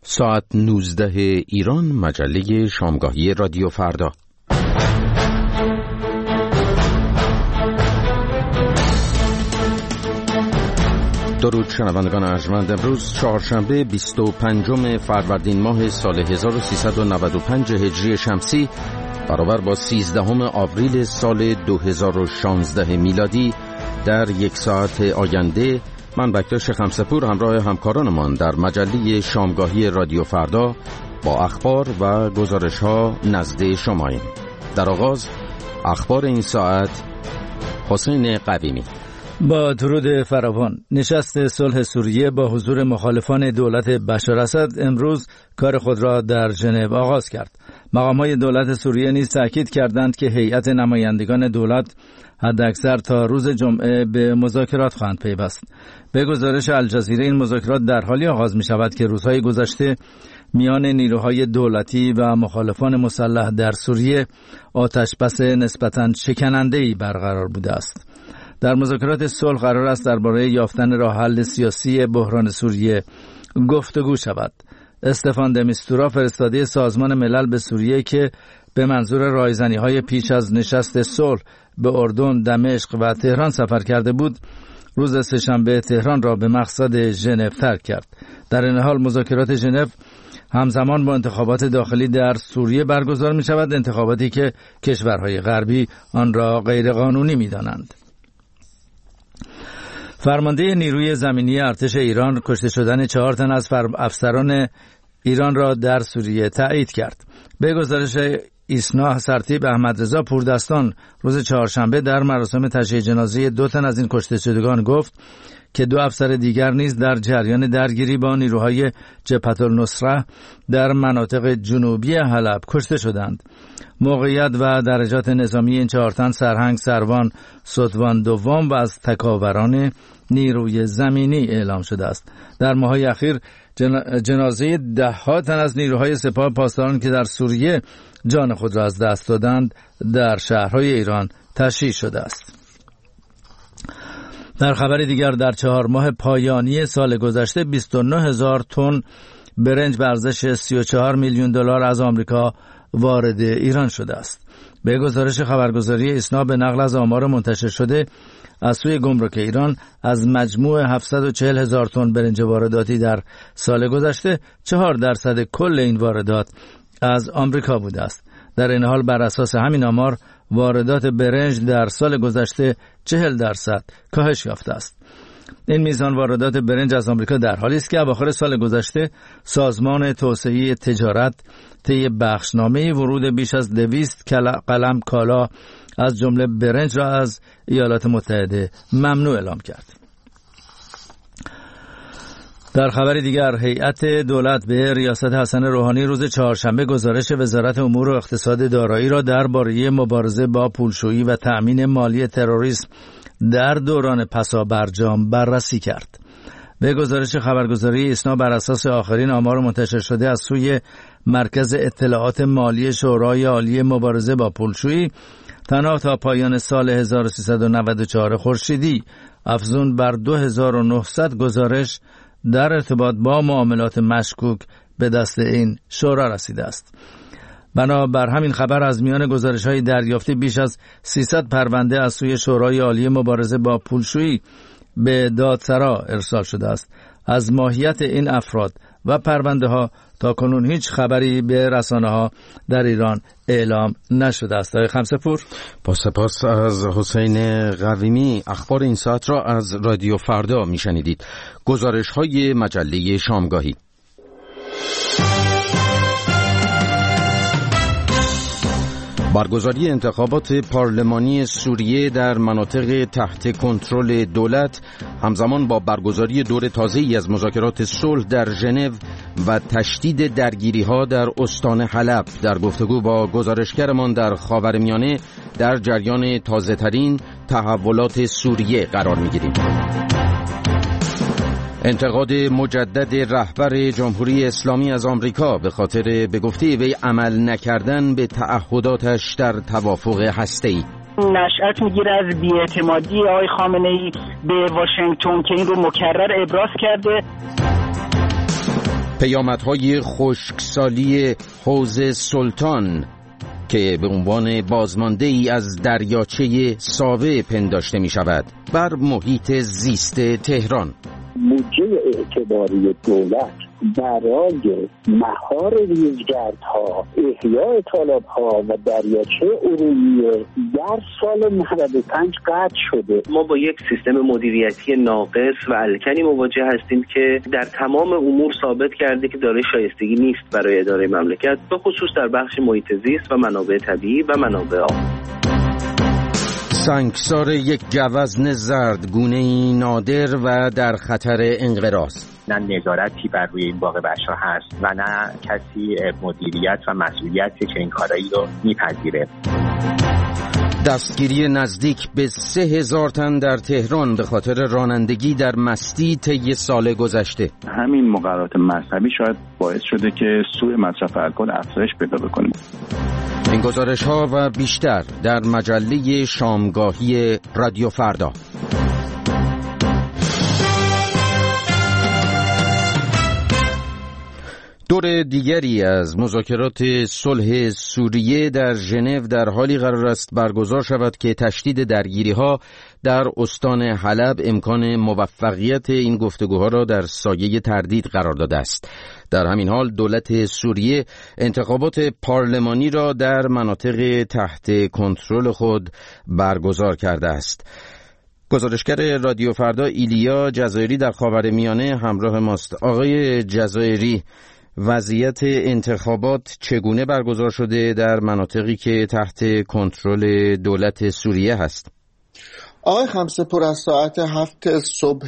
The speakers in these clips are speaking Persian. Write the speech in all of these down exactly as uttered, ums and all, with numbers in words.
ساعت نوزده ایران، مجله شامگاهی رادیو فردا. درود شنوندگان ارجمند. امروز چهارشنبه بیست و پنجم فروردین ماه سال هزار و سیصد و نود و پنج هجری شمسی برابر با سیزدهم آوریل سال دو هزار و شانزده میلادی، در یک ساعت آینده من بکتر شخمسپور همراه همکارانمان در مجله شامگاهی رادیو فردا با اخبار و گزارش ها نزد شماییم. در آغاز اخبار این ساعت، حسین قویمی. با درود فراوان. نشست صلح سوریه با حضور مخالفان دولت بشار اسد امروز کار خود را در ژنو آغاز کرد. مقام‌های دولت سوریه نیز تاکید کردند که هیئت نمایندگان دولت حداکثر تا روز جمعه به مذاکرات خواهند پیوست. به گزارش الجزیره این مذاکرات در حالی آغاز می شود که روزهای گذشته میان نیروهای دولتی و مخالفان مسلح در سوریه آتشبس نسبتاً شکننده‌ای برقرار بوده است. در مذاکرات صلح قرار است درباره یافتن راه حل سیاسی بحران سوریه گفتگو شود. استفان د میستورا، فرستاده سازمان ملل به سوریه که به منظور رایزنی‌های پیش از نشست صلح به اردن، دمشق و تهران سفر کرده بود، روز سه‌شنبه تهران را به مقصد ژنو ترک کرد. در این حال مذاکرات ژنو همزمان با انتخابات داخلی در سوریه برگزار می شود، انتخاباتی که کشورهای غربی آن را غیر قانونی می دانند. فرمانده نیروی زمینی ارتش ایران کشته شدن چهار تن از افسران ایران را در سوریه تایید کرد. به گزارش ایسنا، سرتیپ احمدرضا پوردستان روز چهارشنبه در مراسم تشییع جنازه دو تن از این کشته شدگان گفت که دو افسر دیگر نیز در جریان درگیری با نیروهای جبهة النصره در مناطق جنوبی حلب کشته شدند. موقعیت و درجات نظامی این چهار تن سرهنگ سروان سطوان دوم و از تکاوران نیروی زمینی اعلام شده است. در ماه‌های اخیر جن... جنازه ده ها تن از نیروهای سپاه پاسداران که در سوریه جان خود را از دست دادند در شهرهای ایران تشییع شده است. در خبر دیگر، در چهار ماه پایانی سال گذشته بیست و نه هزار تن برنج به ارزش سی و چهار میلیون دلار از آمریکا وارد ایران شده است. به گزارش خبرگزاری ایسنا، به نقل از آمار منتشر شده از سوی گمرک ایران، از مجموع هفتصد و چهل هزار تن برنج وارداتی در سال گذشته چهار درصد کل این واردات از آمریکا بوده است. در این حال بر اساس همین آمار واردات برنج در سال گذشته چهل درصد کاهش یافته است. این میزان واردات برنج از آمریکا در حالی است که اواخر سال گذشته سازمان توسعه تجارت طی بخشنامه ورود بیش از دویست قلم کالا از جمله برنج را از ایالات متحده ممنوع اعلام کرد. در خبر دیگر، هیئت دولت به ریاست حسن روحانی روز چهارشنبه گزارش وزارت امور و اقتصاد دارایی را درباره مبارزه با پولشویی و تأمین مالی تروریسم در دوران پسابرجام بررسی کرد. به گزارش خبرگزاری ایسنا، بر اساس آخرین آمار منتشر شده از سوی مرکز اطلاعات مالی شورای عالی مبارزه با پولشویی، تنها تا پایان سال هزار و سیصد و نود و چهار خورشیدی افزون بر دو هزار و نهصد گزارش در ارتباط با معاملات مشکوک به دست این شورا رسیده است. بنابر همین خبر، از میان گزارش‌های دریافتی بیش از سیصد پرونده از سوی شورای عالی مبارزه با پولشویی به دادسرا ارسال شده است. از ماهیت این افراد و پرونده ها تا کنون هیچ خبری به رسانه ها در ایران اعلام نشده است. آقای خمسه‌پور، با سپاس از حسین قویمی. اخبار این ساعت را از رادیو فردا میشنیدید. گزارش های مجله شامگاهی. برگزاری انتخابات پارلمانی سوریه در مناطق تحت کنترل دولت همزمان با برگزاری دور تازه‌ای از مذاکرات صلح در ژنو و تشدید درگیری‌ها در استان حلب، در گفتگو با گزارشگرمان در خاورمیانه در جریان تازه‌ترین تحولات سوریه قرار می‌گیریم. انتقاد مجدد رهبر جمهوری اسلامی از آمریکا به خاطر به گفته وی عمل نکردن به تعهداتش در توافق هسته‌ای. نشأت میگیره از بی‌اعتمادی آقای خامنه‌ای به واشنگتن که این رو مکرر ابراز کرده. پیامدهای خشکسالی حوض سلطان که به عنوان بازمانده ای از دریاچه ساوه پنداشته می شود بر محیط زیست تهران. بودجه اعتباری دولت برای مهار ریزگردها، احیاء تالاب‌ها و دریاچه ارومیه در سال نود و پنج قطع شده. ما با یک سیستم مدیریتی ناقص و الکنی مواجه هستیم که در تمام امور ثابت کرده که دارای شایستگی نیست برای اداره مملکت، به خصوص در بخش محیط زیست و منابع طبیعی و منابع آب. سنگسار یک گوزن زردگونه‌ای نادر و در خطر انقراض. نه نظارتی بر روی این باغ بشا هست و نه کسی مدیریت و مسئولیتی که این کارایی رو میپذیره. دستگیری نزدیک به سه هزار تن در تهران به خاطر رانندگی در مستی طی سال گذشته. همین مقررات مذهبی شاید باعث شده که سوء مصرف الکل افزایش پیدا بکنه. این گزارش ها و بیشتر در مجله شامگاهی رادیو فردا. دور دیگری از مذاکرات صلح سوریه در ژنو در حالی قرار است برگزار شود که تشدید درگیری‌ها در استان حلب امکان موفقیت این گفتگوها را در سایه تردید قرار داده است. در همین حال دولت سوریه انتخابات پارلمانی را در مناطق تحت کنترل خود برگزار کرده است. گزارشگر رادیو فردا ایلیا جزایری در خاورمیانه همراه ماست. آقای جزایری، وضعیت انتخابات چگونه برگزار شده در مناطقی که تحت کنترل دولت سوریه هست؟ آقای خمسه‌پور، از ساعت هفت صبح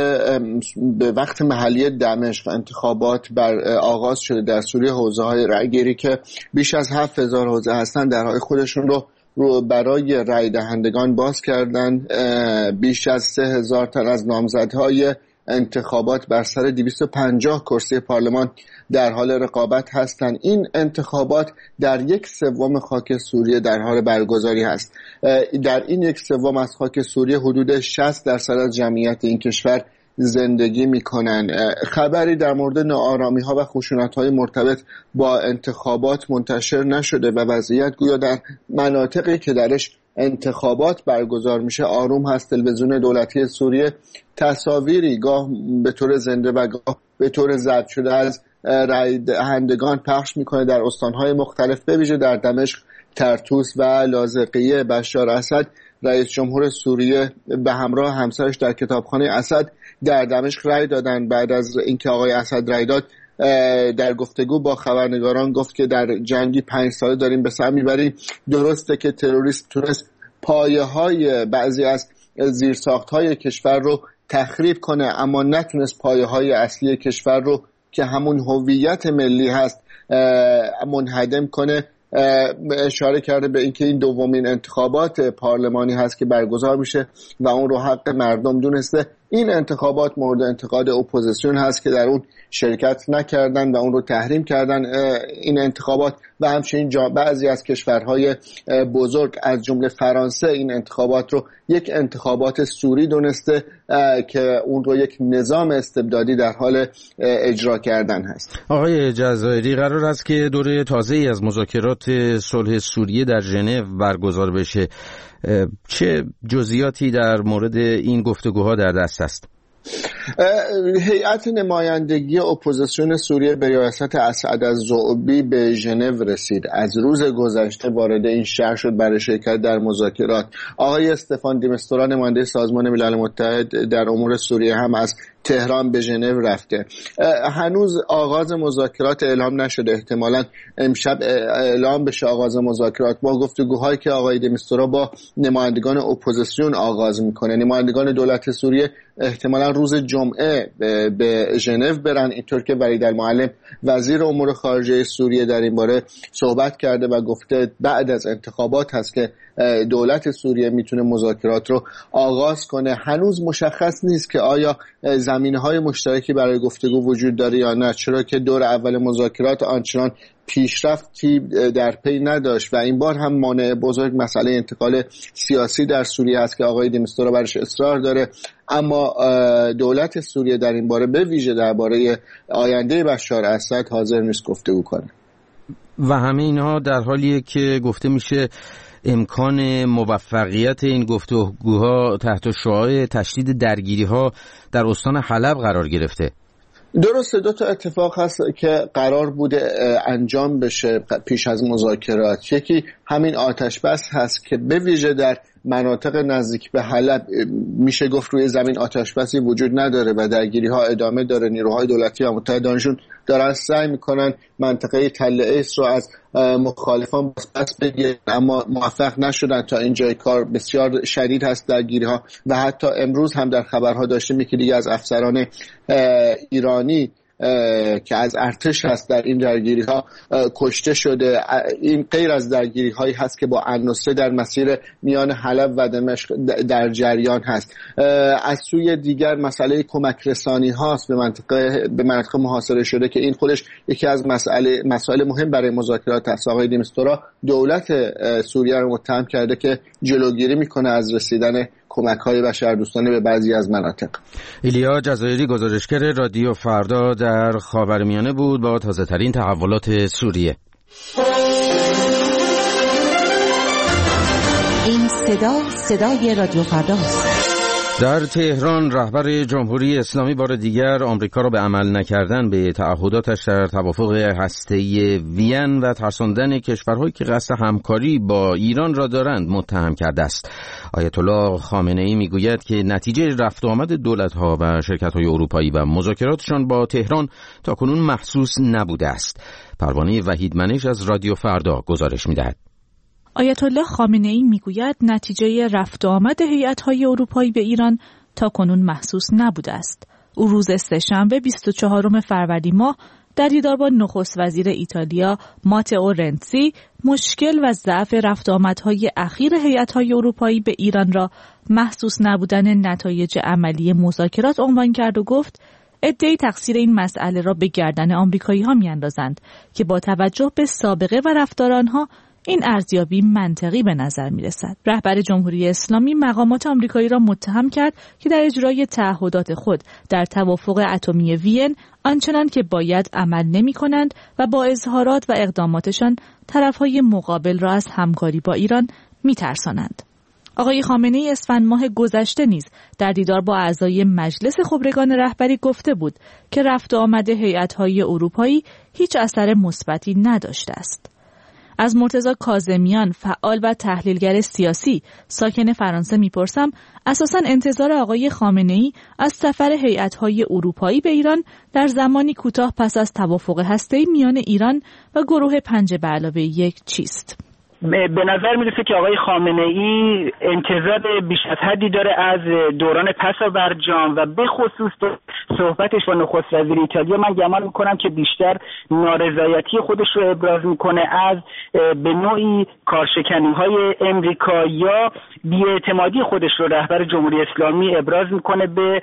به وقت محلی دمشق انتخابات بر آغاز شده در سوریه. حوزه های رأیگیری که بیش از هفت هزار حوزه هستند درهای خودشون رو رو برای رای دهندگان باز کردن. بیش از سه هزار تن از نامزدهای انتخابات بر سر دویست و پنجاه کرسی پارلمان در حال رقابت هستند. این انتخابات در یک سوم خاک سوریه در حال برگزاری هست. در این یک سوم از خاک سوریه حدود شصت درصد از جمعیت این کشور زندگی میکنن. خبری در مورد ناآرامی ها و خشونت های مرتبط با انتخابات منتشر نشده و وضعیت گویا در مناطقی که درش انتخابات برگزار میشه آروم هست. تلویزیون دولتی سوریه تصاویری گاه به طور زنده و گاه به طور ضبط شده از رای دهندگان پخش میکنه در استانهای مختلف، به ویژه در دمشق، طرطوس و لاذقیه. بشار اسد رئیس جمهور سوریه به همراه همسرش در کتابخانه اسد در دمشق رای دادن. بعد از اینکه آقای اسد رای داد در گفتگو با خبرنگاران گفت که در جنگی پنج ساله داریم به سر میبریم. درسته که تروریست تونست پایه های بعضی از زیرساخت های کشور رو تخریب کنه، اما نتونست پایه های اصلی کشور رو که همون هویت ملی هست منهدم کنه. اشاره کرده به اینکه این دومین انتخابات پارلمانی هست که برگزار میشه و اون رو حق مردم دونسته. این انتخابات مورد انتقاد اپوزیسیون هست که در اون شرکت نکردن و اون رو تحریم کردن این انتخابات و همچنین بعضی از کشورهای بزرگ از جمله فرانسه این انتخابات رو یک انتخابات سوری دونسته که اون رو یک نظام استبدادی در حال اجرا کردن هست. آقای جزایری، قرار است که دوره تازه‌ای از مذاکرات صلح سوریه در ژنو برگزار بشه. چه جزئیاتی در مورد این گفتگوها در دست است؟ هیئت نمایندگی اپوزیسیون سوریه به ریاست اسعد الزغبی به ژنو رسید. از روز گذشته وارد این شهر شد برای شرکت در مذاکرات. آقای استفان دی میستورا نماینده سازمان ملل متحد در امور سوریه هم از تهران به ژنو رفته. هنوز آغاز مذاکرات اعلام نشده، احتمالاً امشب اعلام بشه آغاز مذاکرات. با گفتگوهایی که آقای دی میستورا با نمایندگان اپوزیسیون آغاز میکنه، نمایندگان دولت سوریه احتمالاً روز جمعه به ژنو برن. اینطور که ولید المعلم وزیر امور خارجه سوریه در این باره صحبت کرده و گفته بعد از انتخابات هست که دولت سوریه میتونه مذاکرات رو آغاز کنه. هنوز مشخص نیست که آیا زمینه‌های مشترکی برای گفتگو وجود داره یا نه، چرا که دور اول مذاکرات آنچنان پیشرفتی در پی نداشت و این بار هم مانع بزرگ مسئله انتقال سیاسی در سوریه است که آقای دی میستورا برش اصرار داره. اما دولت سوریه در این باره، به ویژه درباره آینده بشار اسد، حاضر نیست گفتگو کنه و همه اینها در حالیه که گفته میشه امکان موفقیت این گفتگوها تحت شعاع تشدید درگیری‌ها در استان حلب قرار گرفته. درسته، دو تا اتفاق هست که قرار بوده انجام بشه پیش از مذاکرات. یکی همین آتش بس هست که به ویژه در مناطق نزدیک به حلب میشه گفت روی زمین آتش بسی وجود نداره و درگیری ها ادامه داره. نیروهای دولتی و متحدانشون دارن سعی میکنن منطقه تل ایس رو از مخالفان پس بگیرن، اما موفق نشدن. تا اینجای کار بسیار شدید هست درگیری ها و حتی امروز هم در خبرها داشتیم که دیگه از افسران ایرانی که از ارتش هست در این درگیری ها کشته شده. این غیر از درگیری هایی هست که با عناصر در مسیر میان حلب و دمشق در جریان هست. از سوی دیگر مسئله کمک رسانی هاست به منطقه به مناطق محاصره شده که این خودش یکی از مسئله مسائل مهم برای مذاکرات است. آقای دی میستورا دولت سوریه رو متهم کرده که جلوگیری میکنه از رسیدن کمک‌های بشردوستانه به بعضی از مناطق. ایلیا جزایری، گزارشگر رادیو فردا در خاورمیانه بود با تازه‌ترین تحولات سوریه. این صدا صدای رادیو فرداست. در تهران رهبر جمهوری اسلامی بار دیگر آمریکا را به عمل نکردن به تعهداتش در توافق هسته‌ای وین و ترساندن کشورهایی که قصد همکاری با ایران را دارند متهم کرده است. آیت الله خامنه‌ای میگوید که نتیجه رفت و آمد دولت‌ها و شرکت‌های اروپایی و مذاکراتشان با تهران تاکنون محسوس نبوده است. پروانه وحید منش از رادیو فردا گزارش می‌دهد. آیت الله خامنه‌ای میگوید نتیجه رفت و آمد هیئت‌های اروپایی به ایران تاکنون محسوس نبوده است. او روز سه‌شنبه بیست و چهارم فروردین ماه در دیدار با نخست وزیر ایتالیا ماتئو رنزی مشکل و ضعف رفت و آمدهای اخیر هیئت‌های اروپایی به ایران را محسوس نبودن نتایج عملی مذاکرات عنوان کرد و گفت عده‌ای تقصیر این مسئله را به گردن آمریکایی‌ها می‌اندازند که با توجه به سابقه و رفتار آنها این ارزیابی منطقی به نظر می رسد. رهبر جمهوری اسلامی مقامات آمریکایی را متهم کرد که در اجرای تعهدات خود در توافق اتمی وین آنچنان که باید عمل نمی کنند و با اظهارات و اقداماتشان طرفهای مقابل را از همکاری با ایران می ترسانند. آقای خامنه‌ای اسفند ماه گذشته نیز در دیدار با اعضای مجلس خبرگان رهبری گفته بود که رفت و آمد هیئت‌های اروپایی هیچ اثر مثبتی نداشته است. از مرتضی کاظمیان، فعال و تحلیلگر سیاسی ساکن فرانسه میپرسم اساساً انتظار آقای خامنه‌ای از سفر هیئت‌های اروپایی به ایران در زمانی کوتاه پس از توافق هسته‌ای میان ایران و گروه پنج به علاوه یک چیست؟ به نظر میرسه که آقای خامنه‌ای انتظار بیش از حدی داره از دوران پسا برجام و به خصوص صحبتش با نخست وزیر ایتالیا. من گمان میکنم که بیشتر نارضایتی خودش رو ابراز میکنه از به نوعی کارشکنی‌های امریکا یا بی‌اعتمادی خودش رو رهبر جمهوری اسلامی ابراز میکنه به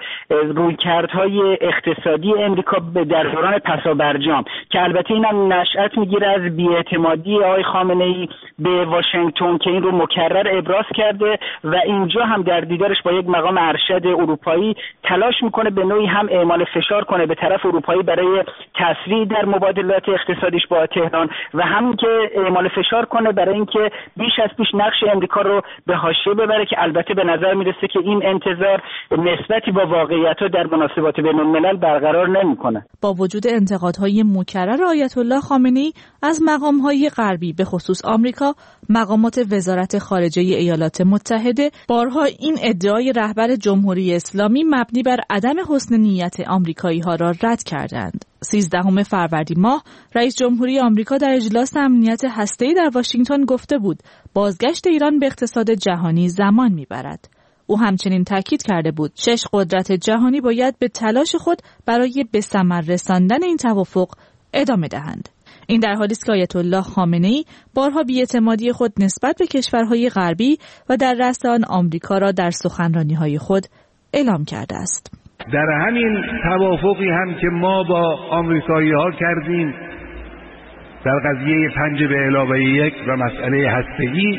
رویکردهای اقتصادی امریکا در دوران پسا برجام که البته اینم نشأت میگیره از بی‌اعتمادی آقای خامنه‌ای به واشنگتن که این رو مکرر ابراز کرده و اینجا هم در دیدارش با یک مقام ارشد اروپایی تلاش میکنه به نوعی هم اعمال فشار کنه به طرف اروپایی برای تسریع در مبادلات اقتصادیش با تهران و همین که اعمال فشار کنه برای اینکه بیش از پیش نقش امریکا رو به حاشیه ببره که البته به نظر میرسه که این انتظار نسبتی با واقعیت‌ها در مناسبات بین‌الملل برقرار نمیکنه. با وجود انتقادهای مکرر آیت الله خامنه‌ای از مقام‌های غربی به خصوص آمریکا، مقامات وزارت خارجه ایالات متحده بارها این ادعای رهبر جمهوری اسلامی مبنی بر عدم حسن نیت آمریکایی‌ها را رد کردند. سیزدهم فروردین ماه رئیس جمهوری آمریکا در اجلاس امنیت هسته‌ای در واشنگتن گفته بود بازگشت ایران به اقتصاد جهانی زمان می‌برد. او همچنین تاکید کرده بود شش قدرت جهانی باید به تلاش خود برای به ثمر رساندن این توافق ادامه دهند. این در حالی است که آیت الله خامنه‌ای بارها بی‌اعتمادی خود نسبت به کشورهای غربی و در رأس آن آمریکا را در سخنرانی‌های خود اعلام کرده است. در همین توافقی هم که ما با آمریکایی‌ها کردیم در قضیه پنج به علاوه یک و مسئله هسته‌ای،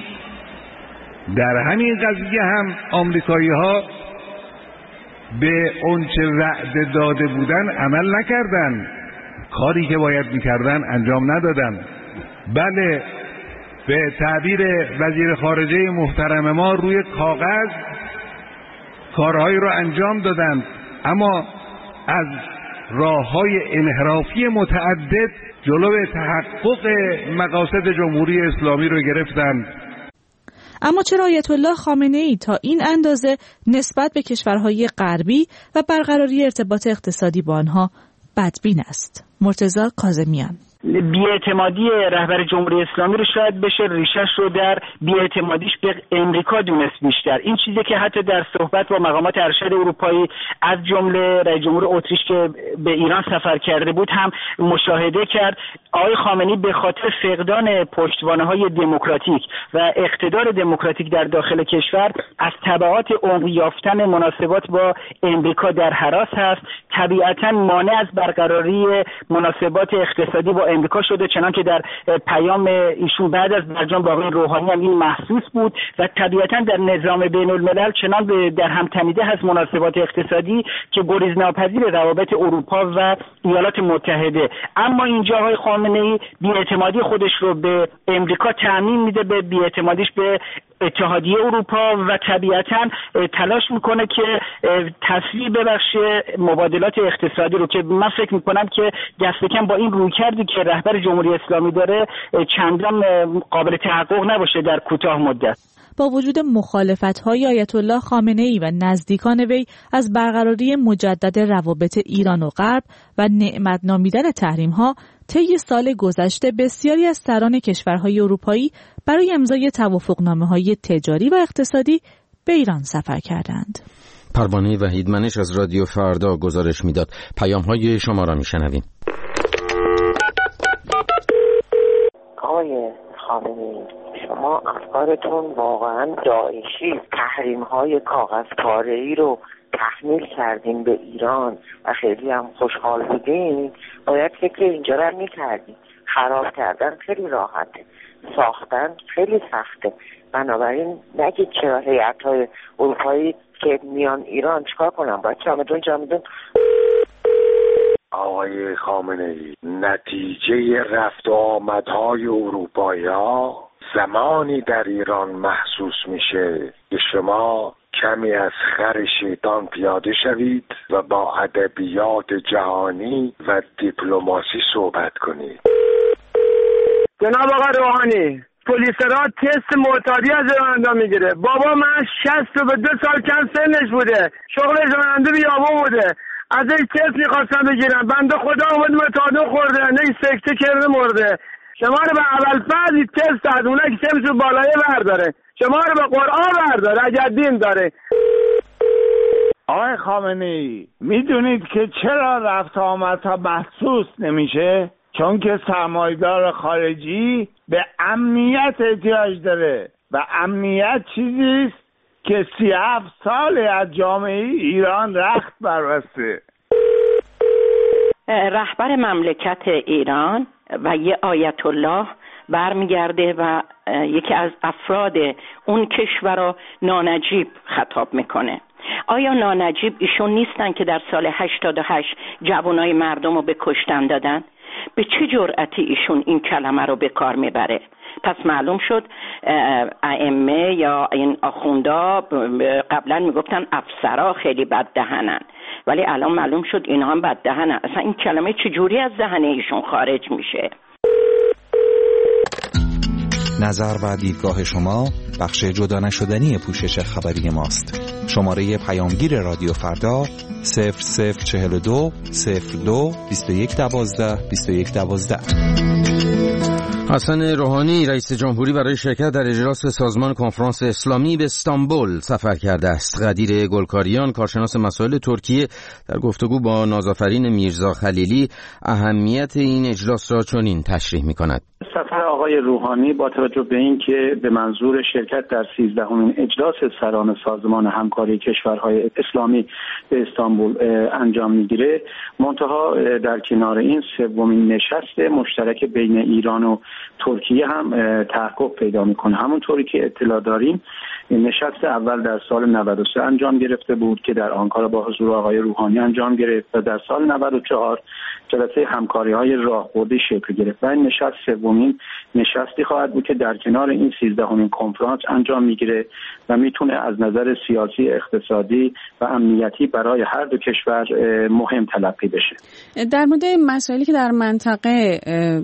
در همین قضیه هم آمریکایی‌ها به اونچه وعده داده بودن عمل نکردن، کاری که باید میکردن انجام ندادن. بله، به تعبیر وزیر خارجه محترم ما روی کاغذ کارهایی رو انجام دادن، اما از راه‌های انحرافی متعدد جلو تحقق مقاصد جمهوری اسلامی رو گرفتن. اما چرا آیت الله خامنه‌ای تا این اندازه نسبت به کشورهای غربی و برقراری ارتباط اقتصادی با آنها بدبین است؟ مرتضی کاظمیان: بی‌اعتمادی رهبر جمهوری اسلامی رو شاید بشه ریشش رو در بی‌اعتمادیش به امریکا دونست بیشتر. این چیزی که حتی در صحبت با مقامات ارشد اروپایی از جمله رئیس جمهور اتریش که به ایران سفر کرده بود هم مشاهده کرد. آقای خامنه‌ای به خاطر فقدان پشتوانه‌های دموکراتیک و اقتدار دموکراتیک در داخل کشور از تبعات عمق یافتن مناسبات با امریکا در هراس هست. طبیعتاً مانع از برقراری مناسبات اقتصادی با امریکا شده، چنانکه در پیام ایشون بعد از برجام با آقای روحانی هم این محسوس بود و طبیعتاً در نظام بین الملل چنان در هم تنیده هست مناسبات اقتصادی که گریزناپذیر روابط اروپا و ایالات متحده. اما اینجا آقای خامنه‌ای بی‌اعتمادی خودش رو به امریکا تعمیم میده، به بی‌اعتمادیش به اتحادیه اروپا و طبیعتاً تلاش میکنه که تسریع ببخشه مبادلات اقتصادی رو که من فکر میکنم که دست کم با این رویکردی که رهبر جمهوری اسلامی داره چندان قابل تحقق نباشه در کوتاه مدت. با وجود مخالفت‌های آیت الله خامنه‌ای و نزدیکان وی از برقراری مجدد روابط ایران و غرب و نعمت نامیدن تحریم‌ها، طی سال گذشته بسیاری از سران کشورهای اروپایی برای امضای توافقنامه‌های تجاری و اقتصادی به ایران سفر کردند. پروانه وحیدمنش از رادیو فردا گزارش میداد. پیام‌های شما را میشنویم. آقای خامنه‌ای، شما افکارتون واقعا داعشی، تحریم‌های کاغذ پاره‌ای رو تحمیل کردین به ایران و خیلی هم خوشحال بودین. باید فکر اینجا رو می‌کردین. خراب کردن خیلی راحته، ساختن خیلی سخته. بنابراین نگید چرا هیئت‌های اروپایی که میان ایران چیکار کنن، باید چمدون چمدون. آقای خامنه‌ای، نتیجه رفت و آمدهای اروپایی‌ها زمانی در ایران محسوس میشه که شما کمی از خر شیطان پیاده شوید و با ادبیات جهانی و دیپلماسی صحبت کنید. جناب آقای روحانی، پلیس را تست معتادی از راننده میگیره. بابا من شصت و دو سال کم سنش بوده، شغلش راننده بیابون بوده، ازش تست میخواستم بگیرم، بنده خدا اومد متادون خورده، نه سکته کرده مرده. شما رو به اول فضلی تست از اونه که سمسو بالایه برداره، شما رو به قرآن برداره اگر دین داره. آقای خامنه‌ای، میدونید که چرا رفت آمدها محسوس نمیشه؟ چون که سرمایه‌دار خارجی به امنیت احتیاج داره و امنیت چیزیست که سی هفت سال از جامعه ایران رخت بربسته. رهبر مملکت ایران و یه آیت الله برمیگرده و یکی از افراد اون کشور رو نانجیب خطاب میکنه. آیا نانجیب ایشون نیستن که در سال هشتاد و هشت جوانای مردم رو به کشتن دادن؟ به چه جرأتی ایشون این کلمه رو به کار میبره؟ پس معلوم شد ائمه یا این آخوندا قبلا میگفتن افسرا خیلی بد دهنن، ولی الان معلوم شد اینا هم بد دهنن. اصلا این کلمه چجوری از ذهن ایشون خارج میشه؟ نظر و دیدگاه شما بخش جدا نشدنی پوشش خبری ماست. شماره پیامگیر رادیو فردا صفر صفر چهل و دو صفر دو بیست و یک دوازده بیست و یک دوازده. حسن روحانی رئیس جمهوری برای شرکت در اجلاس سازمان کنفرانس اسلامی به استانبول سفر کرده است. قدیر گلکاریان کارشناس مسائل ترکیه در گفتگو با نازآفرین میرزا خلیلی اهمیت این اجلاس را چنین تشریح می‌کند. سفر آقای روحانی با توجه به این که به منظور شرکت در سیزدهمین اجلاس سران سازمان همکاری کشورهای اسلامی به استانبول انجام میگیره، منتها در کنار این سومین نشست مشترک بین ایران و ترکیه هم تحقق پیدا میکنه. همونطوری که اطلاع داریم نشست اول در سال نود و سه انجام گرفته بود که در آنکارا با حضور آقای روحانی انجام گرفت و در سال نود و چهار جلسه همکاری‌های راهبردی شکل گرفت و این نشست سومین نشستی خواهد بود که در کنار این سیزدهمین کنفرانس انجام میگیره و میتونه از نظر سیاسی، اقتصادی و امنیتی برای هر دو کشور مهم تلقی بشه. در مورد مسائلی که در منطقه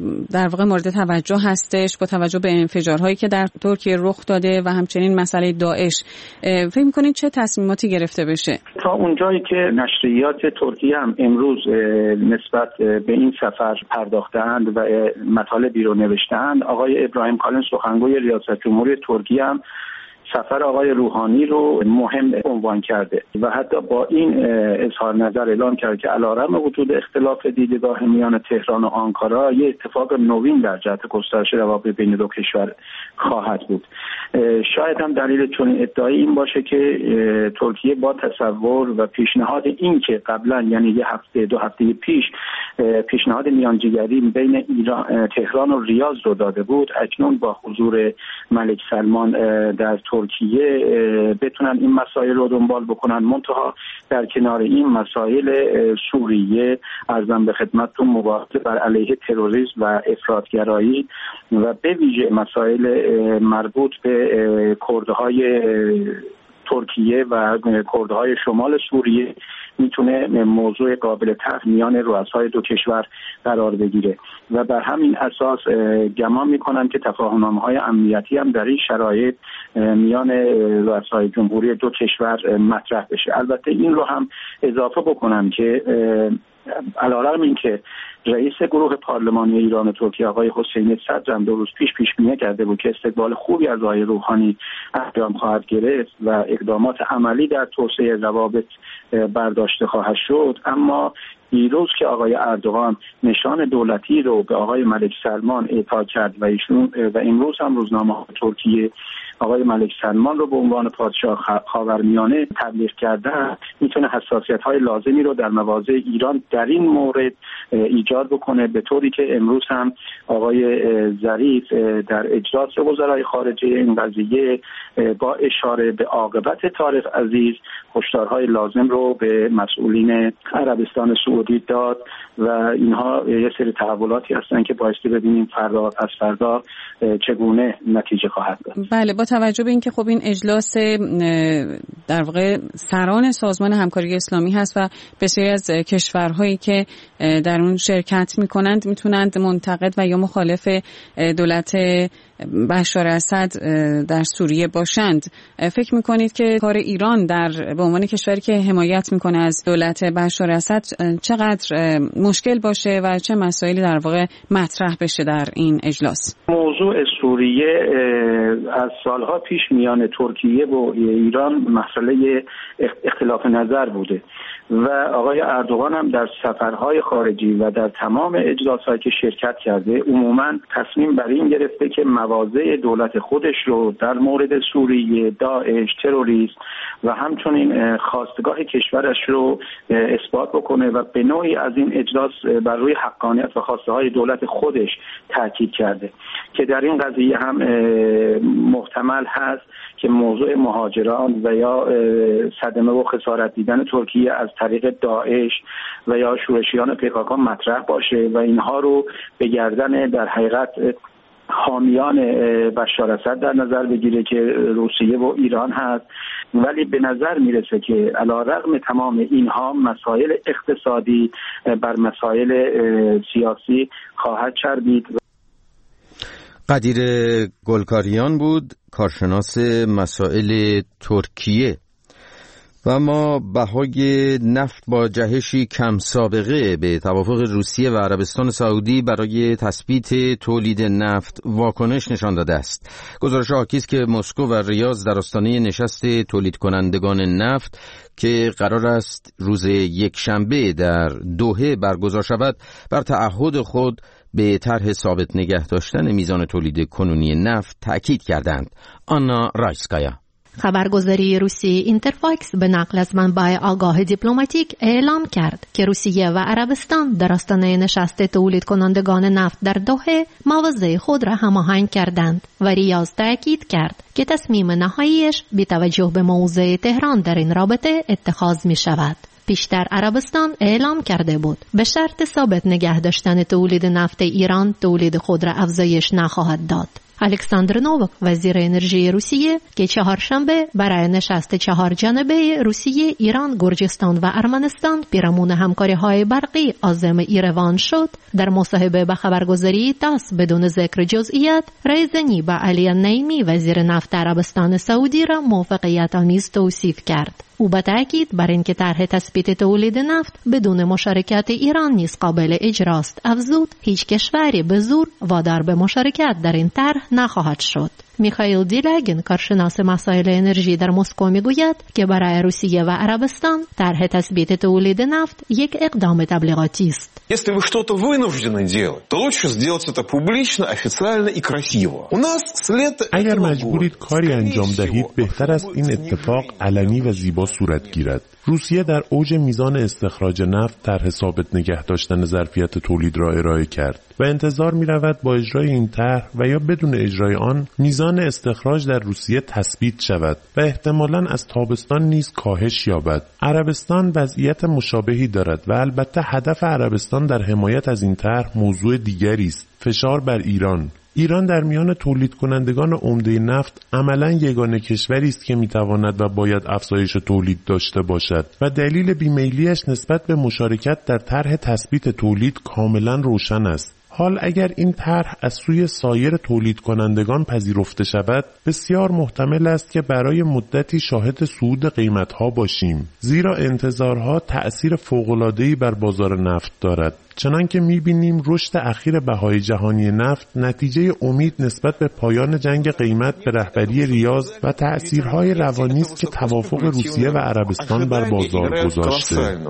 در واقع مورد توجه هستش با توجه به انفجارهایی که در ترکیه رخ داده و همچنین مسئله داعش، فکر می‌کنید چه تصمیماتی گرفته بشه؟ تا اونجایی که نشریات ترکیه هم امروز نسبت به این سفر پرداختند و مطالبی رو نوشتند، آقای ابراهیم کالن سخنگوی ریاست جمهوری ترکیه هم سفر آقای روحانی رو مهم عنوان کرده و حتی با این اظهار نظر اعلام کرد که علیرغم وجود اختلاف دیدگاه میان تهران و آنکارا یک اتفاق نوین در جهت گسترش روابط بین دو کشور خواهد بود. شاید هم دلیل چنین ادعای این باشه که ترکیه با تصور و پیشنهاد این که قبلا یعنی یه هفته دو هفته پیش پیشنهاد میانجیگری بین ایران تهران و ریاض رو داده بود، اکنون با حضور ملک سلمان در ترکیه بتونن این مسائل رو دنبال بکنن. منتها در کنار این مسائل سوریه، ارزم به خدمتتون مبارزه بر علیه تروریسم و افراطگرایی و به ویژه مسائل مربوط به کردهای ترکیه و کردهای شمال سوریه میتونه موضوع قابل طرح میان رؤسای دو کشور قرار بگیره و بر همین اساس گمان میکنم که تفاهم‌نامه‌های امنیتی هم در این شرایط میان رؤسای جمهوری دو کشور مطرح بشه. البته این رو هم اضافه بکنم که علیرغم اینکه رئیس گروه پارلمانی ایران و ترکیه آقای حسین صدر هم دو روز پیش پیش بینی کرده بود که استقبال خوبی از آقای روحانی انجام خواهد گرفت و اقدامات عملی در توسعه روابط برداشته خواهد شد، اما دیروز که آقای اردوغان نشان دولتی رو به آقای ملک سلمان اعطا کرد و ایشون و امروز هم روزنامه ترکیه آقای ملک سلمان رو به عنوان پادشاه خاورمیانه تبلیغ کردن، میتونه حساسیت‌های لازمی رو در مواضع ایران در این مورد ایجاد بکنه، به طوری که امروز هم آقای ظریف در اجلاس وزرای خارجه این قضیه با اشاره به عاقبت طارق عزیز هشدارهای لازم رو به مسئولین عربستان سعودی داد و اینها یه سری تحولاتی هستن که بایستی ببینیم فردا از فردا چگونه نتیجه خواهد داد. بله، با توجه به اینکه خب این اجلاس در واقع سران سازمان همکاری اسلامی هست و بسیاری از کشورهایی که در اون شرکت میکنند میتونند منتقد و یا مخالف دولت بشار اسد در سوریه باشند، فکر میکنید که کار ایران در به عنوان کشوری که حمایت میکنه از دولت بشار اسد چقدر مشکل باشه و چه مسائلی در واقع مطرح بشه در این اجلاس؟ موضوع سوریه از سالها پیش میان ترکیه و ایران مسئله اختلاف نظر بوده و آقای اردوغان هم در سفرهای خارجی و در تمام اجلاس‌هایی که شرکت کرده عموماً تصمیم بر این گرفته که مواضع دولت خودش رو در مورد سوریه، داعش، تروریسم و همچنین خواستگاه کشورش رو اثبات بکنه و به نوعی از این اجلاس بر روی حقانیت و خواسته‌های دولت خودش تاکید کرده که در این قضیه هم محتمل هست که موضوع مهاجران و یا صدمه و خسارت دیدن ترکیه از طریق داعش و یا شورشیان پیکاکا مطرح باشه و اینها رو به گردن در حقیقت حامیان بشار اسد در نظر بگیره که روسیه و ایران هست، ولی به نظر میرسه که علیرغم تمام اینها مسائل اقتصادی بر مسائل سیاسی خواهد چربید. قدیر گلکاریان بود، کارشناس مسائل ترکیه. و ما بهای نفت با جهشی کم سابقه به توافق روسیه و عربستان سعودی برای تثبیت تولید نفت واکنش نشان داده است. گزارش حاکی است که مسکو و ریاض در آستانه نشست تولید کنندگان نفت که قرار است روز یکشنبه در دوحه برگزار شود بر تعهد خود به طرح ثابت نگه داشتن میزان تولید کنونی نفت تأکید کردند. آنا رایسکایا. خبرگزاری روسی اینترفاکس به نقل از منبع آگاه دیپلماتیک اعلام کرد که روسیه و عربستان در آستانه نشست تولید کنندگان نفت در دوحه مواضع خود را هماهنگ کردند و ریاض تأکید کرد که تصمیم نهاییش بی توجه به موضع تهران در این رابطه اتخاذ می شود. پیشتر عربستان اعلام کرده بود به شرط ثابت نگه داشتن تولید نفت ایران تولید خود را افزایش نخواهد داد. الکساندر نووک وزیر انرژی روسیه که چهارشنبه برای نشست چهار جانبه روسیه، ایران، گرجستان و ارمنستان پیرامون همکاری‌های برقی عازم ایروان شد، در مصاحبه با خبرگزاری تاس بدون ذکر جزئیات رایزنی با علی نعیمی وزیر نفت عربستان سعودی را موفقیت آمیز توصیف کرد. او با تأکید بر اینکه طرح تثبیت تولید نفت بدون مشارکت ایران نیز قابل اجراست افزود هیچ کشوری به زور وادار به مشارکت در این طرح نخواهد شد. میخائیل دیلاگین کارشناس مسائل انرژی در مسکو میگوید که برای روسیه و عربستان طرح تثبیت تولید نفت یک اقدام تبلیغاتی است. Если вы что-то вынуждены делать, то лучше сделать это публично, официально и красиво. У нас след... اگر مجبورید کاری انجام دهید بهتر است این اتفاق علنی و زیبا صورت گیرد. روسیه در اوج میزان استخراج نفت طرح ثابت نگه داشتن ظرفیت تولید را ارائه کرد و انتظار می رود با اجرای این طرح و یا بدون اجرای آن میزان استخراج در روسیه تثبیت شود و احتمالاً از تابستان نیز کاهش یابد. عربستان وضعیت مشابهی دارد و البته هدف عربستان در حمایت از این طرح موضوع دیگری است: فشار بر ایران. ایران در میان تولید کنندگان عمده نفت عملاً یگانه کشوری است که میتواند و باید افزایش تولید داشته باشد و دلیل بیمیلیش نسبت به مشارکت در طرح تثبیت تولید کاملاً روشن است. حال اگر این طرح از سوی سایر تولید کنندگان پذیرفته شود، بسیار محتمل است که برای مدتی شاهد صعود قیمت‌ها باشیم، زیرا انتظارها تأثیر فوق‌العاده‌ای بر بازار نفت دارد. چنانکه می‌بینیم رشد اخیر بهای جهانی نفت نتیجه امید نسبت به پایان جنگ قیمت به رهبری ریاض و تأثیرهای روانی است که توافق روسیه و عربستان بر بازار گذاشته.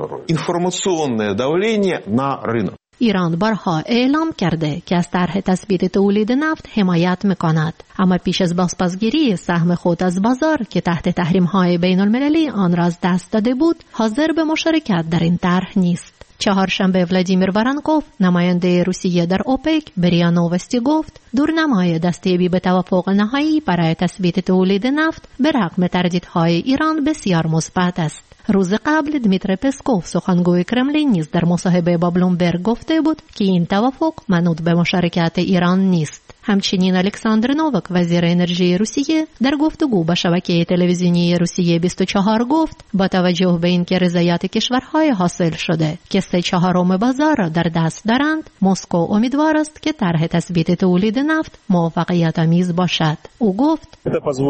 ایران بارها اعلام کرده که از طرح تثبیت تولید نفت حمایت می‌کند، اما پیش از بازپسگیری سهم خود از بازار که تحت تحریم‌های بین‌المللی آن را از دست داده بود، حاضر به مشارکت در این طرح نیست. چهارشنبه ولادیمیر وارانکوف نماینده روسیه در اوپک به ریا نووستی گفت دورنمای دستیابی به توافق نهایی برای تثبیت تولید نفت به رغم تردیدهای ایران بسیار مثبت است. روز قبل دمیتر پسکوف سخنگوی کرملین نیز در مصاحبه با بلومبرگ گفته بود که این توافق منوط به مشارکت ایران نیست. همچنین الکساندر نووک وزیر انرژی روسیه در گفتگو با شبکه تلویزیونی روسیه بیست و چهار گفت با توجه به اینکه رضایت کشورهای حاصل شده که سه چهارم بازار را در دست دارند، مسکو امیدوار است که طرح تثبیت تولید نفت موفقیت آمیز باشد. او گفت